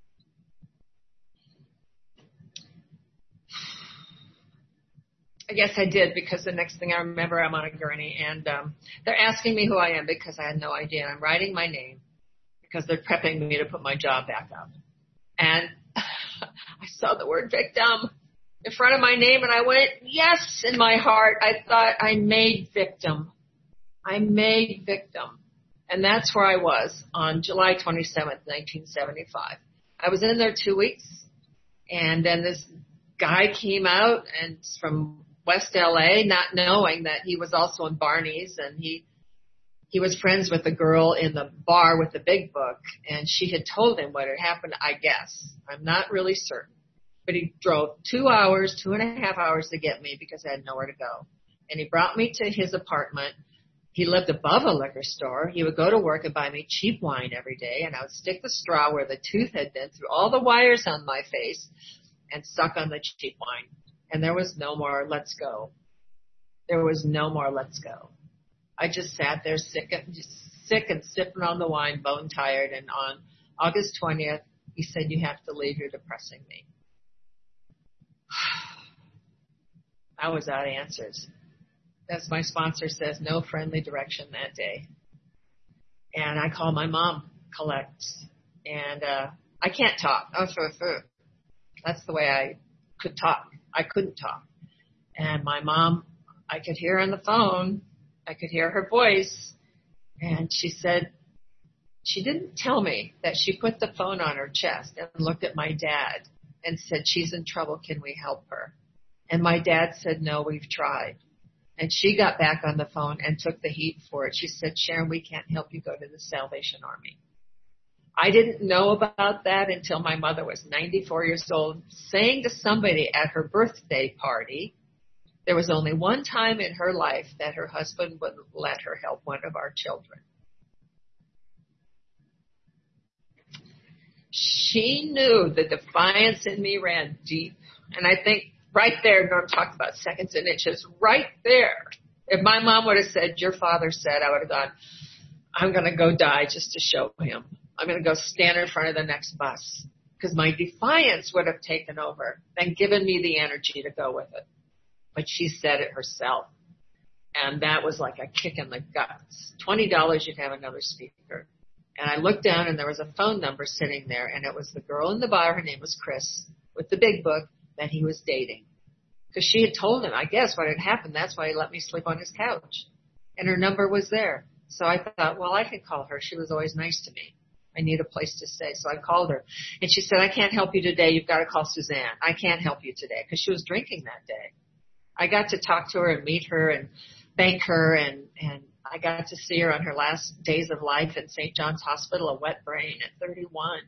I guess I did, because the next thing I remember, I'm on a gurney, and um, they're asking me who I am because I had no idea. And I'm writing my name because they're prepping me to put my job back up. And I saw the word victim in front of my name, and I went, yes, in my heart. I thought I made victim. I made victim. And that's where I was on July twenty-seventh, nineteen seventy-five. I was in there two weeks, and then this guy came out and from West L A, not knowing that he was also in Barney's, and he He was friends with the girl in the bar with the big book, and she had told him what had happened, I guess. I'm not really certain. But he drove two hours, two and a half hours to get me because I had nowhere to go. And he brought me to his apartment. He lived above a liquor store. He would go to work and buy me cheap wine every day, and I would stick the straw where the tooth had been through all the wires on my face and suck on the cheap wine. And there was no more let's go. There was no more let's go. I just sat there sick and, just sick and sipping on the wine, bone tired, and on August twentieth, he said, you have to leave, you're depressing me. I was out of answers. As my sponsor says, no friendly direction that day. And I called my mom, Colette, and uh, I can't talk. Oh, sure, sure. That's the way I could talk. I couldn't talk. And my mom, I could hear on the phone, I could hear her voice, and she said, she didn't tell me that she put the phone on her chest and looked at my dad and said, she's in trouble, can we help her? And my dad said, no, we've tried. And she got back on the phone and took the heat for it. She said, Sharon, we can't help you go to the Salvation Army. I didn't know about that until my mother was ninety-four years old, saying to somebody at her birthday party, there was only one time in her life that her husband wouldn't let her help one of our children. She knew the defiance in me ran deep. And I think right there, Norm talked about seconds and inches, right there. If my mom would have said, your father said, I would have gone, I'm going to go die just to show him. I'm going to go stand in front of the next bus. Because my defiance would have taken over and given me the energy to go with it. But she said it herself. And that was like a kick in the guts. twenty dollars, you'd have another speaker. And I looked down and there was a phone number sitting there. And it was the girl in the bar. Her name was Chris with the big book that he was dating. Because she had told him, I guess, what had happened. That's why he let me sleep on his couch. And her number was there. So I thought, well, I could call her. She was always nice to me. I need a place to stay. So I called her. And she said, I can't help you today. You've got to call Suzanne. I can't help you today. Because she was drinking that day. I got to talk to her and meet her and thank her. And, and I got to see her on her last days of life in Saint John's Hospital, a wet brain at thirty-one.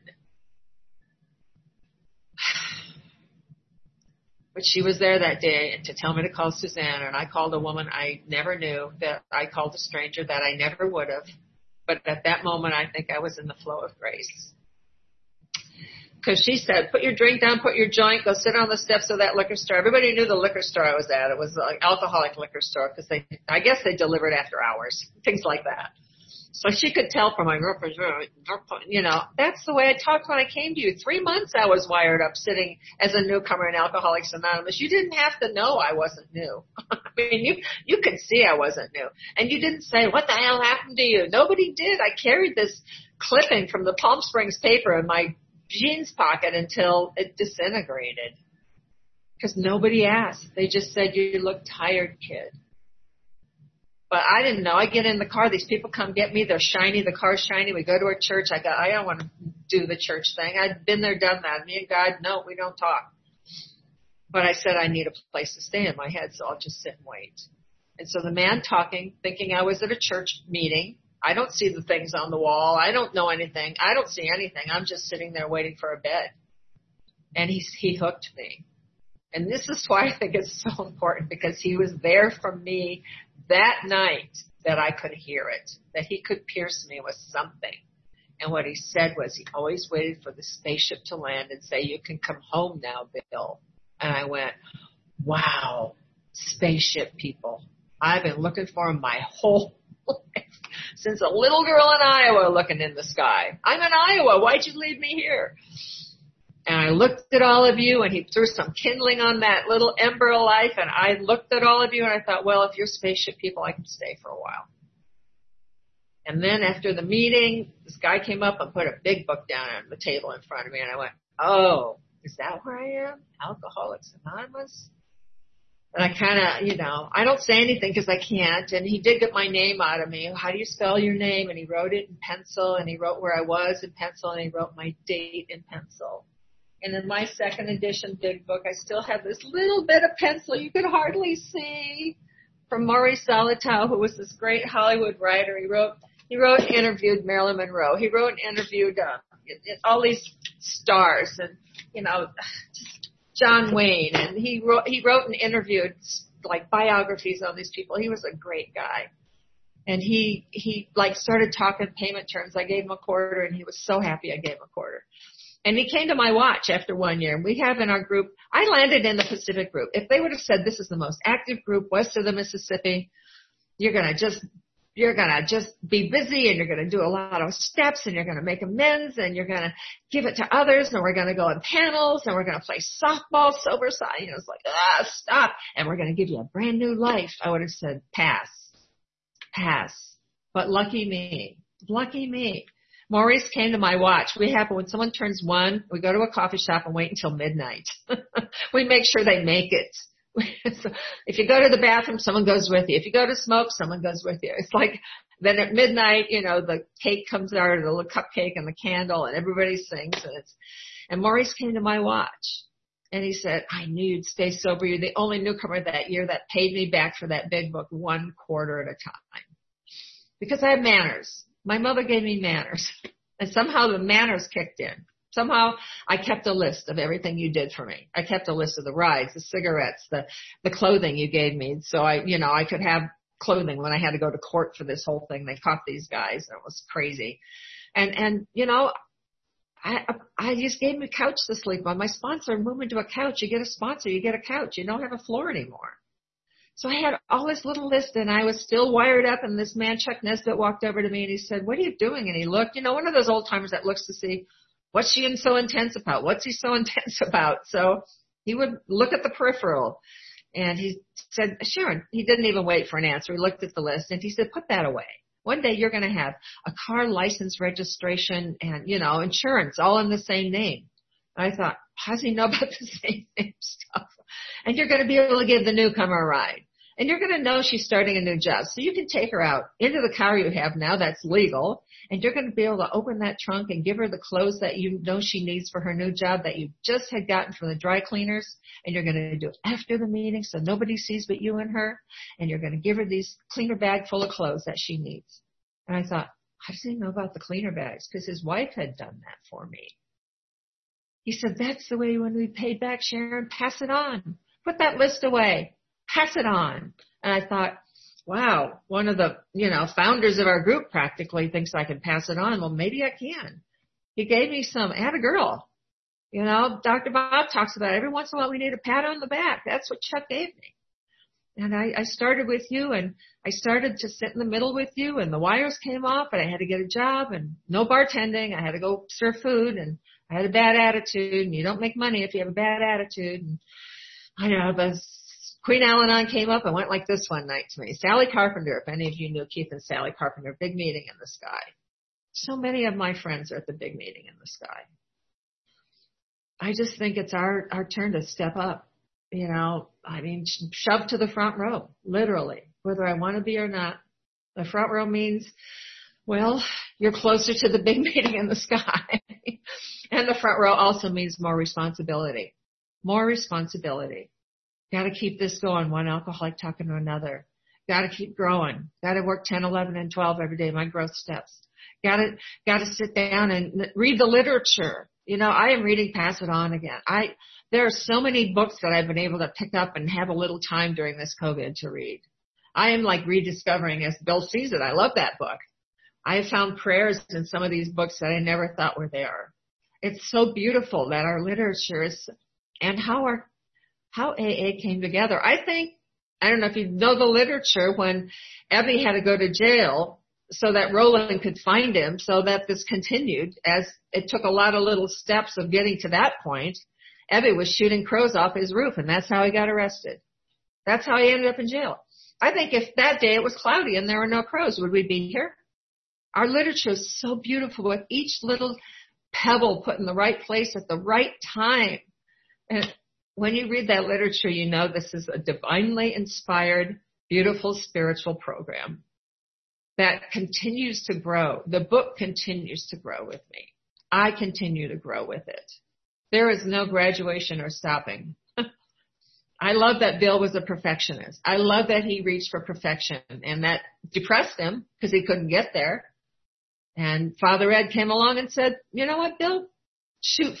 But she was there that day to tell me to call Suzanne, and I called a woman I never knew, that I called a stranger that I never would have. But at that moment, I think I was in the flow of grace. Because she said, put your drink down, put your joint, go sit on the steps of that liquor store. Everybody knew the liquor store I was at. It was an alcoholic liquor store because they, I guess they delivered after hours, things like that. So she could tell from my, you know, that's the way I talked when I came to you. Three months I was wired up sitting as a newcomer in Alcoholics Anonymous. You didn't have to know I wasn't new. I mean, you, you could see I wasn't new. And you didn't say, what the hell happened to you? Nobody did. I carried this clipping from the Palm Springs paper in my jeans pocket until it disintegrated. Because nobody asked. They just said, you look tired, kid. But I didn't know. I get in the car. These people come get me. They're shiny. The car's shiny. We go to a church. I go, I don't want to do the church thing. I'd been there, done that. Me and God, no, we don't talk. But I said I need a place to stay in my head, so I'll just sit and wait. And so the man talking, thinking I was at a church meeting. I don't see the things on the wall. I don't know anything. I don't see anything. I'm just sitting there waiting for a bed. And he, he hooked me. And this is why I think it's so important, because he was there for me that night that I could hear it, that he could pierce me with something. And what he said was he always waited for the spaceship to land and say, you can come home now, Bill. And I went, wow, spaceship people. I've been looking for them my whole life. Since a little girl in Iowa looking in the sky. I'm in Iowa. Why'd you leave me here? And I looked at all of you, and he threw some kindling on that little ember of life, and I looked at all of you, and I thought, well, if you're spaceship people, I can stay for a while. And then after the meeting, this guy came up and put a big book down on the table in front of me, and I went, oh, is that where I am? Alcoholics Anonymous? And I kind of, you know, I don't say anything because I can't, and he did get my name out of me. How do you spell your name? And he wrote it in pencil, and he wrote where I was in pencil, and he wrote my date in pencil. And in my second edition big book, I still have this little bit of pencil you could hardly see from Maurice Solitow, who was this great Hollywood writer. He wrote, he wrote and interviewed Marilyn Monroe. He wrote and interviewed uh, all these stars, and you know, just, John Wayne, and he wrote, he wrote and interviewed like biographies on these people. He was a great guy. And he, he like started talking payment terms. I gave him a quarter and he was so happy I gave him a quarter. And he came to my watch after one year. We have in our group, I landed in the Pacific group. If they would have said this is the most active group west of the Mississippi, you're going to just, you're going to just be busy and you're going to do a lot of steps and you're going to make amends and you're going to give it to others and we're going to go in panels and we're going to play softball, sober side. You know, it's like, ah, stop. And we're going to give you a brand new life. I would have said pass, pass. But lucky me, lucky me. Maurice came to my watch. We have, when someone turns one, we go to a coffee shop and wait until midnight. We make sure they make it. So if you go to the bathroom, someone goes with you. If you go to smoke, someone goes with you. It's like then at midnight, you know, the cake comes out, or the little cupcake and the candle, and everybody sings. And it's, and Maurice came to my watch, and he said, "I knew you'd stay sober. You're the only newcomer that year that paid me back for that big book one quarter at a time, because I have manners. My mother gave me manners, and somehow the manners kicked in. Somehow I kept a list of everything you did for me. I kept a list of the rides, the cigarettes, the, the clothing you gave me. So I, you know, I could have clothing when I had to go to court for this whole thing. They caught these guys and it was crazy. And, and, you know, I, I just gave him a couch to sleep on. My sponsor moved into a couch. You get a sponsor, you get a couch. You don't have a floor anymore. So I had all this little list and I was still wired up, and this man, Chuck Nesbitt, walked over to me and he said, "What are you doing?" And he looked, you know, one of those old timers that looks to see, what's she so intense about? What's he so intense about? So he would look at the peripheral, and he said, "Sharon," he didn't even wait for an answer. He looked at the list and he said, "Put that away. One day you're going to have a car license, registration, and, you know, insurance all in the same name." And I thought, how does he know about the same name stuff? And you're going to be able to give the newcomer a ride. And you're going to know she's starting a new job. So you can take her out into the car you have now that's legal, and you're going to be able to open that trunk and give her the clothes that you know she needs for her new job that you just had gotten from the dry cleaners, and you're going to do it after the meeting so nobody sees but you and her, and you're going to give her these cleaner bag full of clothes that she needs. And I thought, how does he know about the cleaner bags? Because his wife had done that for me. He said, "That's the way when we paid back, Sharon, pass it on. Put that list away. Pass it on." And I thought, wow, one of the, you know, founders of our group practically thinks I can pass it on. Well, maybe I can. He gave me some, atta girl. You know, Doctor Bob talks about it. Every once in a while we need a pat on the back. That's what Chuck gave me. And I, I started with you, and I started to sit in the middle with you, and the wires came off, and I had to get a job, and no bartending. I had to go serve food, and I had a bad attitude, and you don't make money if you have a bad attitude. And I know, but Queen Al-Anon came up and went like this one night to me. Sally Carpenter, if any of you knew Keith and Sally Carpenter, big meeting in the sky. So many of my friends are at the big meeting in the sky. I just think it's our, our turn to step up. You know, I mean, shove to the front row, literally, whether I want to be or not. The front row means, well, you're closer to the big meeting in the sky. And the front row also means more responsibility. More responsibility. Got to keep this going, one alcoholic talking to another. Got to keep growing. Got to work ten, eleven, and twelve every day, my growth steps. Got to, got to sit down and read the literature. You know, I am reading Pass It On again. I, there are so many books that I've been able to pick up and have a little time during this COVID to read. I am like rediscovering as Bill sees it. I love that book. I have found prayers in some of these books that I never thought were there. It's so beautiful that our literature is, and how our, how A A came together. I think, I don't know if you know the literature, when Ebby had to go to jail so that Roland could find him, so that this continued, as it took a lot of little steps of getting to that point. Ebby was shooting crows off his roof, and that's how he got arrested. That's how he ended up in jail. I think if that day it was cloudy and there were no crows, would we be here? Our literature is so beautiful, with each little pebble put in the right place at the right time. And when you read that literature, you know this is a divinely inspired, beautiful spiritual program that continues to grow. The book continues to grow with me. I continue to grow with it. There is no graduation or stopping. I love that Bill was a perfectionist. I love that he reached for perfection, and that depressed him because he couldn't get there. And Father Ed came along and said, you know what, Bill? Shoot for it.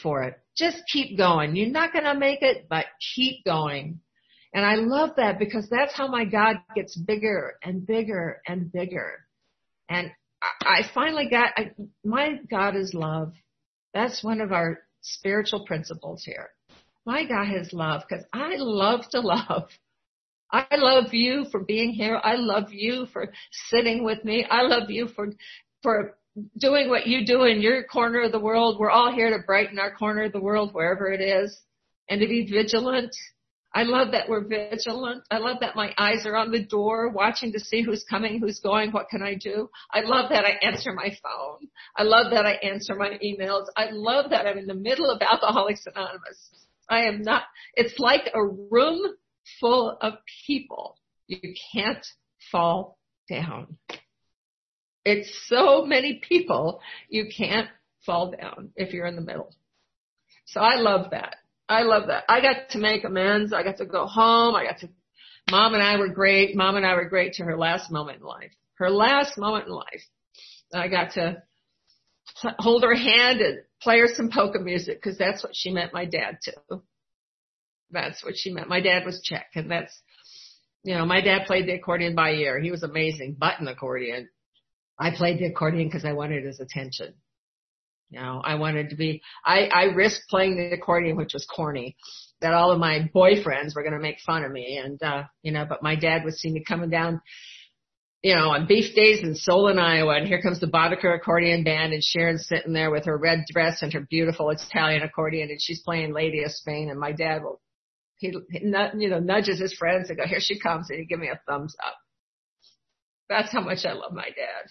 just keep going. You're not going to make it, but keep going. And I love that because that's how my God gets bigger and bigger and bigger. And I, I finally got, I, my God is love. That's one of our spiritual principles here. My God is love because I love to love. I love you for being here. I love you for sitting with me. I love you for, for doing what you do in your corner of the world. We're all here to brighten our corner of the world, wherever it is, and to be vigilant. I love that we're vigilant. I love that my eyes are on the door, watching to see who's coming, who's going, what can I do. I love that I answer my phone. I love that I answer my emails. I love that I'm in the middle of Alcoholics Anonymous. I am not, it's like a room full of people. You can't fall down. It's so many people, you can't fall down if you're in the middle. So I love that. I love that. I got to make amends. I got to go home. I got to, Mom and I were great. Mom and I were great to her last moment in life. Her last moment in life. I got to hold her hand and play her some polka music because that's what she meant my dad to. That's what she meant. My dad was Czech, and that's, you know, my dad played the accordion by ear. He was amazing. Button accordion. I played the accordion because I wanted his attention. You know, I wanted to be, I, I risked playing the accordion, which was corny, that all of my boyfriends were going to make fun of me. And, uh, you know, but my dad would see me coming down, you know, on beef days in Solon, Iowa, and here comes the Boddicker accordion band, and Sharon's sitting there with her red dress and her beautiful Italian accordion, and she's playing Lady of Spain, and my dad will, he, you know, nudges his friends and go, here she comes, and he'd give me a thumbs up. That's how much I love my dad.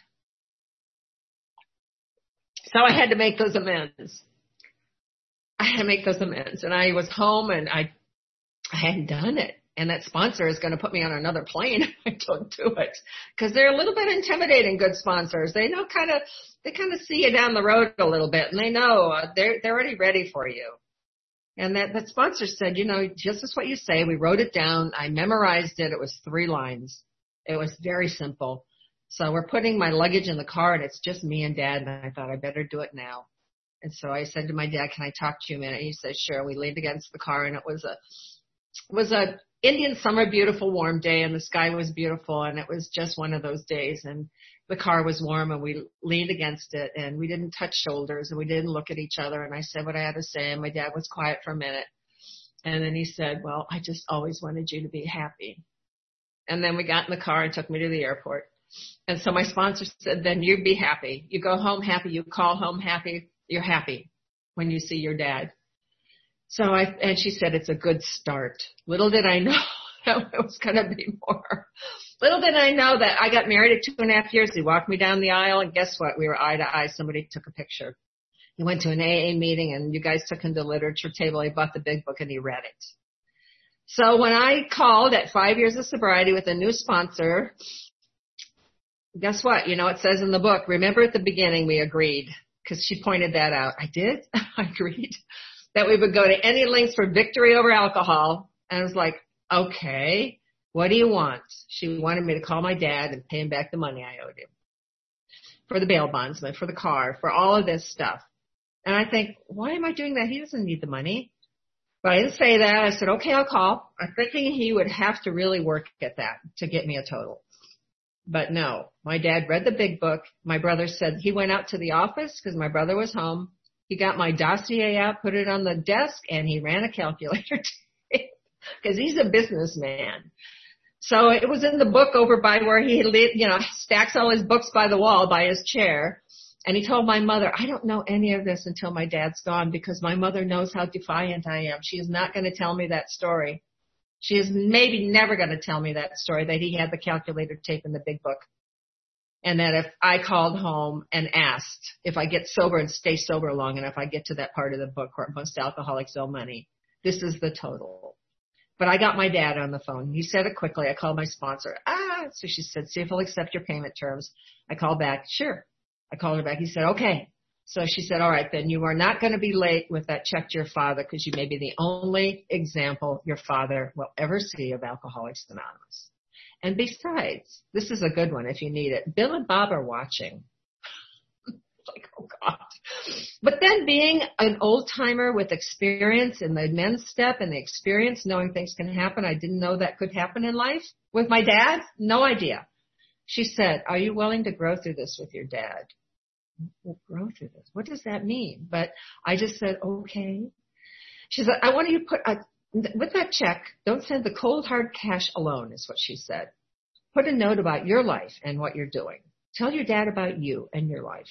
So I had to make those amends. I had to make those amends. And I was home and I, I hadn't done it. And that sponsor is going to put me on another plane if I don't do it. Because they're a little bit intimidating, good sponsors. They know kind of, they kind of see you down the road a little bit. And they know uh, they're, they're already ready for you. And that, that sponsor said, you know, just as what you say. We wrote it down. I memorized it. It was three lines. It was very simple. So we're putting my luggage in the car, and it's just me and Dad, and I thought I better do it now. And so I said to my dad, can I talk to you a minute? And he said, sure. We leaned against the car, and it was a it was a Indian summer, beautiful, warm day, and the sky was beautiful, and it was just one of those days. And the car was warm, and we leaned against it, and we didn't touch shoulders, and we didn't look at each other. And I said what I had to say, and my dad was quiet for a minute. And then he said, well, I just always wanted you to be happy. And then we got in the car and took me to the airport. And so my sponsor said, then you be happy. You go home happy. You call home happy. You're happy when you see your dad. So I, and she said, it's a good start. Little did I know that it was going to be more. Little did I know that I got married at two and a half years. He walked me down the aisle, and guess what? We were eye to eye. Somebody took a picture. He went to an A A meeting, and you guys took him to the literature table. He bought the big book, and he read it. So when I called at five years of sobriety with a new sponsor, guess what? You know, it says in the book, remember at the beginning we agreed, because she pointed that out. I did? I agreed that we would go to any lengths for victory over alcohol. And I was like, okay, what do you want? She wanted me to call my dad and pay him back the money I owed him for the bail bondsman, for the car, for all of this stuff. And I think, why am I doing that? He doesn't need the money. But I didn't say that. I said, okay, I'll call. I'm thinking he would have to really work at that to get me a total. But no, my dad read the big book. My brother said he went out to the office because my brother was home. He got my dossier out, put it on the desk, and he ran a calculator because he's a businessman. So it was in the book over by where he, you know, stacks all his books by the wall by his chair. And he told my mother, I don't know any of this until my dad's gone because my mother knows how defiant I am. She is not going to tell me that story. She is maybe never going to tell me that story, that he had the calculator tape in the big book. And that if I called home and asked if I get sober and stay sober long enough, I get to that part of the book where most alcoholics owe money. This is the total. But I got my dad on the phone. He said it quickly. I called my sponsor. Ah, so she said, see if he'll accept your payment terms. I called back. Sure. I called her back. He said, okay. So she said, all right, then you are not going to be late with that check to your father because you may be the only example your father will ever see of Alcoholics Anonymous. And besides, this is a good one if you need it. Bill and Bob are watching. Like, oh God. But then being an old timer with experience in the men's step and the experience, knowing things can happen, I didn't know that could happen in life. With my dad, no idea. She said, are you willing to grow through this with your dad? Well, grow through this. What does that mean? But I just said, okay. She said, I want you to put a, with that check, don't send the cold hard cash alone, is what she said. Put a note about your life and what you're doing. Tell your dad about you and your life.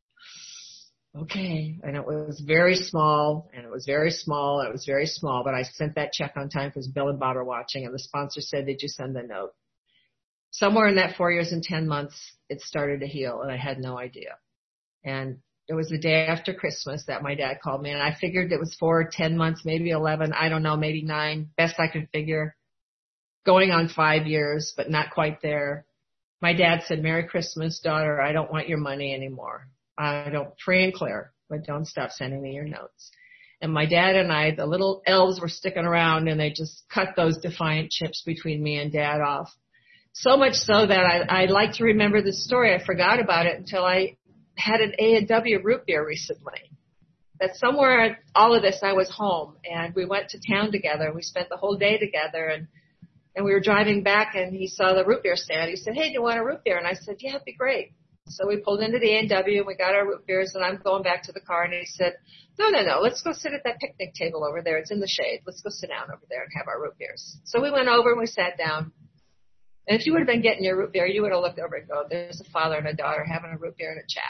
Okay. And it was very small, and it was very small, and it was very small, but I sent that check on time because Bill and Bob are watching, and the sponsor said, did you send the note? Somewhere in that four years and ten months, it started to heal, and I had no idea. And it was the day after Christmas that my dad called me, and I figured it was four, ten months, maybe eleven, I don't know, maybe nine, best I could figure. Going on five years, but not quite there. My dad said, Merry Christmas, daughter. I don't want your money anymore. I don't, free and clear, but don't stop sending me your notes. And my dad and I, the little elves were sticking around, and they just cut those defiant chips between me and Dad off. So much so that I, I like to remember this story. I forgot about it until I had an A and W root beer recently. That somewhere in all of this, I was home, and we went to town together, and we spent the whole day together, and And we were driving back, and he saw the root beer stand. He said, hey, do you want a root beer? And I said, yeah, it'd be great. So we pulled into the A and W, and we got our root beers, and I'm going back to the car. And he said, no, no, no, let's go sit at that picnic table over there. It's in the shade. Let's go sit down over there and have our root beers. So we went over, and we sat down. And if you would have been getting your root beer, you would have looked over and go, there's a father and a daughter having a root beer and a chat.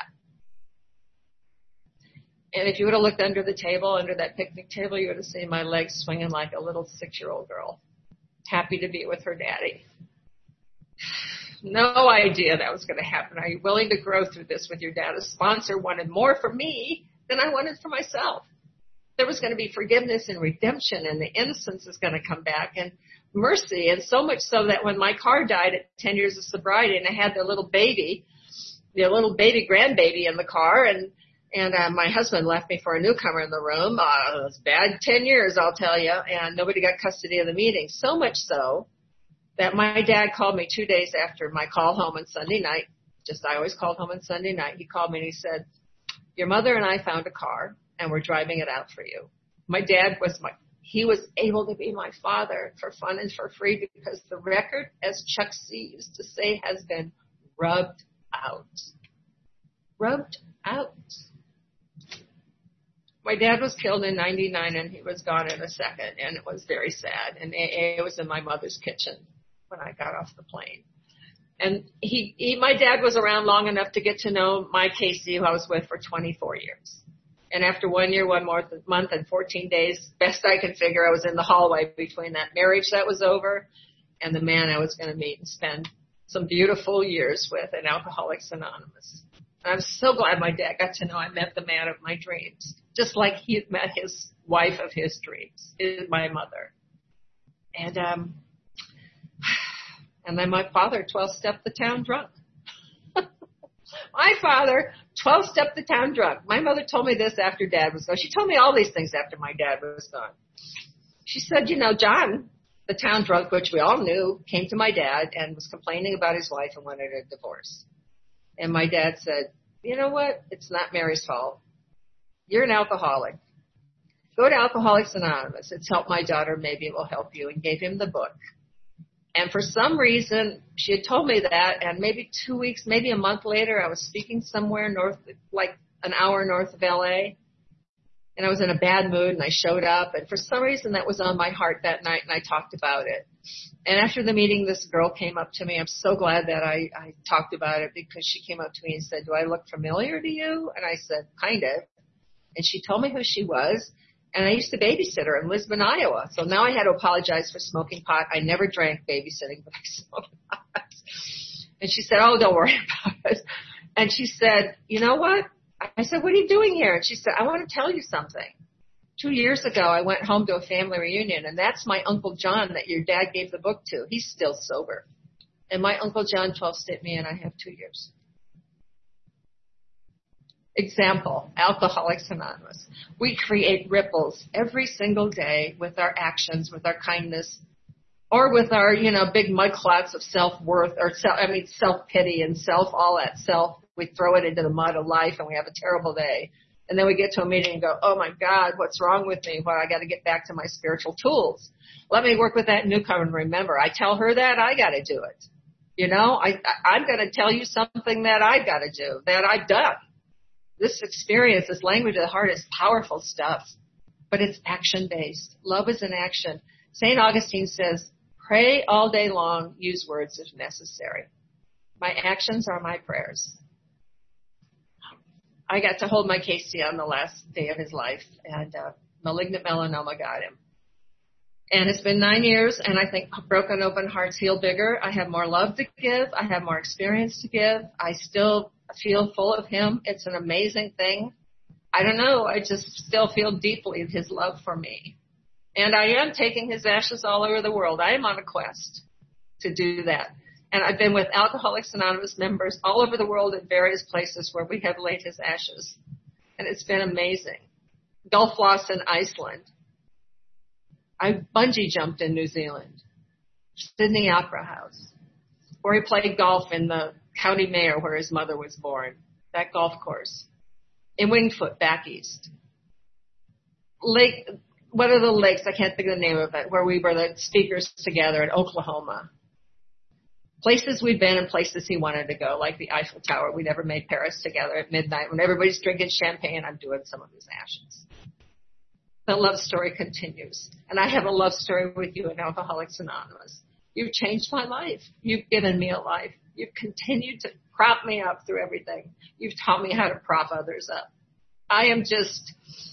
And if you would have looked under the table, under that picnic table, you would have seen my legs swinging like a little six-year-old girl. Happy to be with her daddy. No idea that was going to happen. Are you willing to grow through this with your dad? A sponsor wanted more for me than I wanted for myself. There was going to be forgiveness and redemption, and the innocence is going to come back, and mercy, and so much so that when my car died at ten years of sobriety, and I had the little baby, the little baby grandbaby in the car, and And uh, my husband left me for a newcomer in the room. Uh, it was bad ten years, I'll tell you, and nobody got custody of the meeting. So much so that my dad called me two days after my call home on Sunday night. Just I always called home on Sunday night. He called me and he said, your mother and I found a car, and we're driving it out for you. My dad was my, he was able to be my father for fun and for free because the record, as Chuck C used to say, has been rubbed out. Rubbed out. My dad was killed in ninety-nine, and he was gone in a second, and it was very sad. And A A was in my mother's kitchen when I got off the plane. And he, he, my dad was around long enough to get to know my Casey, who I was with for twenty-four years. And after one year, one more month, and fourteen days, best I can figure, I was in the hallway between that marriage that was over and the man I was going to meet and spend some beautiful years with in Alcoholics Anonymous. I'm so glad my dad got to know I met the man of my dreams, just like he had met his wife of his dreams, my mother. And um, and then my father twelve-stepped the town drunk. My father twelve-stepped the town drunk. My mother told me this after Dad was gone. She told me all these things after my dad was gone. She said, you know, John, the town drunk, which we all knew, came to my dad and was complaining about his wife and wanted a divorce. And my dad said, you know what? It's not Mary's fault. You're an alcoholic. Go to Alcoholics Anonymous. It's helped my daughter. Maybe it will help you. And gave him the book. And for some reason, she had told me that, and maybe two weeks, maybe a month later, I was speaking somewhere north, like an hour north of L A, and I was in a bad mood, and I showed up, and for some reason that was on my heart that night, and I talked about it. And after the meeting, this girl came up to me. I'm so glad that I, I talked about it because she came up to me and said, do I look familiar to you? And I said, kind of. And she told me who she was. And I used to babysit her in Lisbon, Iowa. So now I had to apologize for smoking pot. I never drank babysitting, but I smoked pot. And she said, oh, don't worry about it. And she said, you know what? I said, what are you doing here? And she said, I want to tell you something. Two years ago, I went home to a family reunion, and that's my Uncle John that your dad gave the book to. He's still sober. And my Uncle John twelve-stepped me, and I have two years. Example, Alcoholics Anonymous. We create ripples every single day with our actions, with our kindness, or with our, you know, big mud clots of self-worth, or self, I mean, self-pity and self, all that self We throw it into the mud of life and we have a terrible day. And then we get to a meeting and go, oh my God, what's wrong with me? Well, I got to get back to my spiritual tools. Let me work with that newcomer and remember, I tell her that, I got to do it. You know, I, I, I'm going to tell you something that I've got to do, that I've done. This experience, this language of the heart is powerful stuff, but it's action-based. Love is an action. Saint Augustine says, pray all day long, use words if necessary. My actions are my prayers. I got to hold my Casey on the last day of his life, and uh, malignant melanoma got him. And it's been nine years, and I think broken open hearts heal bigger. I have more love to give. I have more experience to give. I still feel full of him. It's an amazing thing. I don't know. I just still feel deeply his love for me. And I am taking his ashes all over the world. I am on a quest to do that. And I've been with Alcoholics Anonymous members all over the world in various places where we have laid his ashes. And it's been amazing. Gullfoss in Iceland. I bungee jumped in New Zealand. Sydney Opera House. Where he played golf in the county mayor where his mother was born. That golf course. In Wingfoot back east. Lake, what are the lakes? I can't think of the name of it. Where we were the speakers together in Oklahoma. Places we've been and places he wanted to go, like the Eiffel Tower. We never made Paris together at midnight. When everybody's drinking champagne, I'm doing some of his ashes. The love story continues. And I have a love story with you in Alcoholics Anonymous. You've changed my life. You've given me a life. You've continued to prop me up through everything. You've taught me how to prop others up. I am just...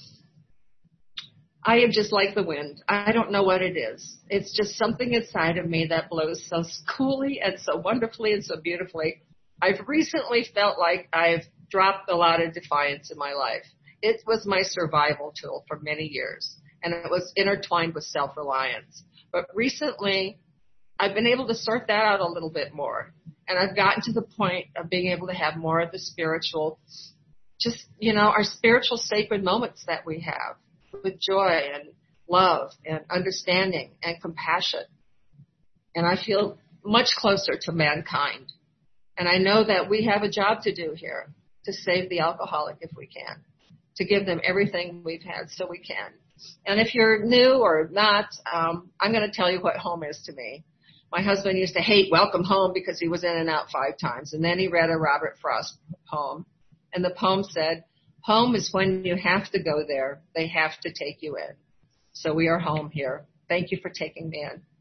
I am just like the wind. I don't know what it is. It's just something inside of me that blows so coolly and so wonderfully and so beautifully. I've recently felt like I've dropped a lot of defiance in my life. It was my survival tool for many years, and it was intertwined with self-reliance. But recently, I've been able to sort that out a little bit more, and I've gotten to the point of being able to have more of the spiritual, just, you know, our spiritual sacred moments that we have, with joy and love and understanding and compassion. And I feel much closer to mankind. And I know that we have a job to do here to save the alcoholic if we can, to give them everything we've had so we can. And if you're new or not, um, I'm going to tell you what home is to me. My husband used to hate Welcome Home because he was in and out five times. And then he read a Robert Frost poem. And the poem said, home is when you have to go there. They have to take you in. So we are home here. Thank you for taking me in.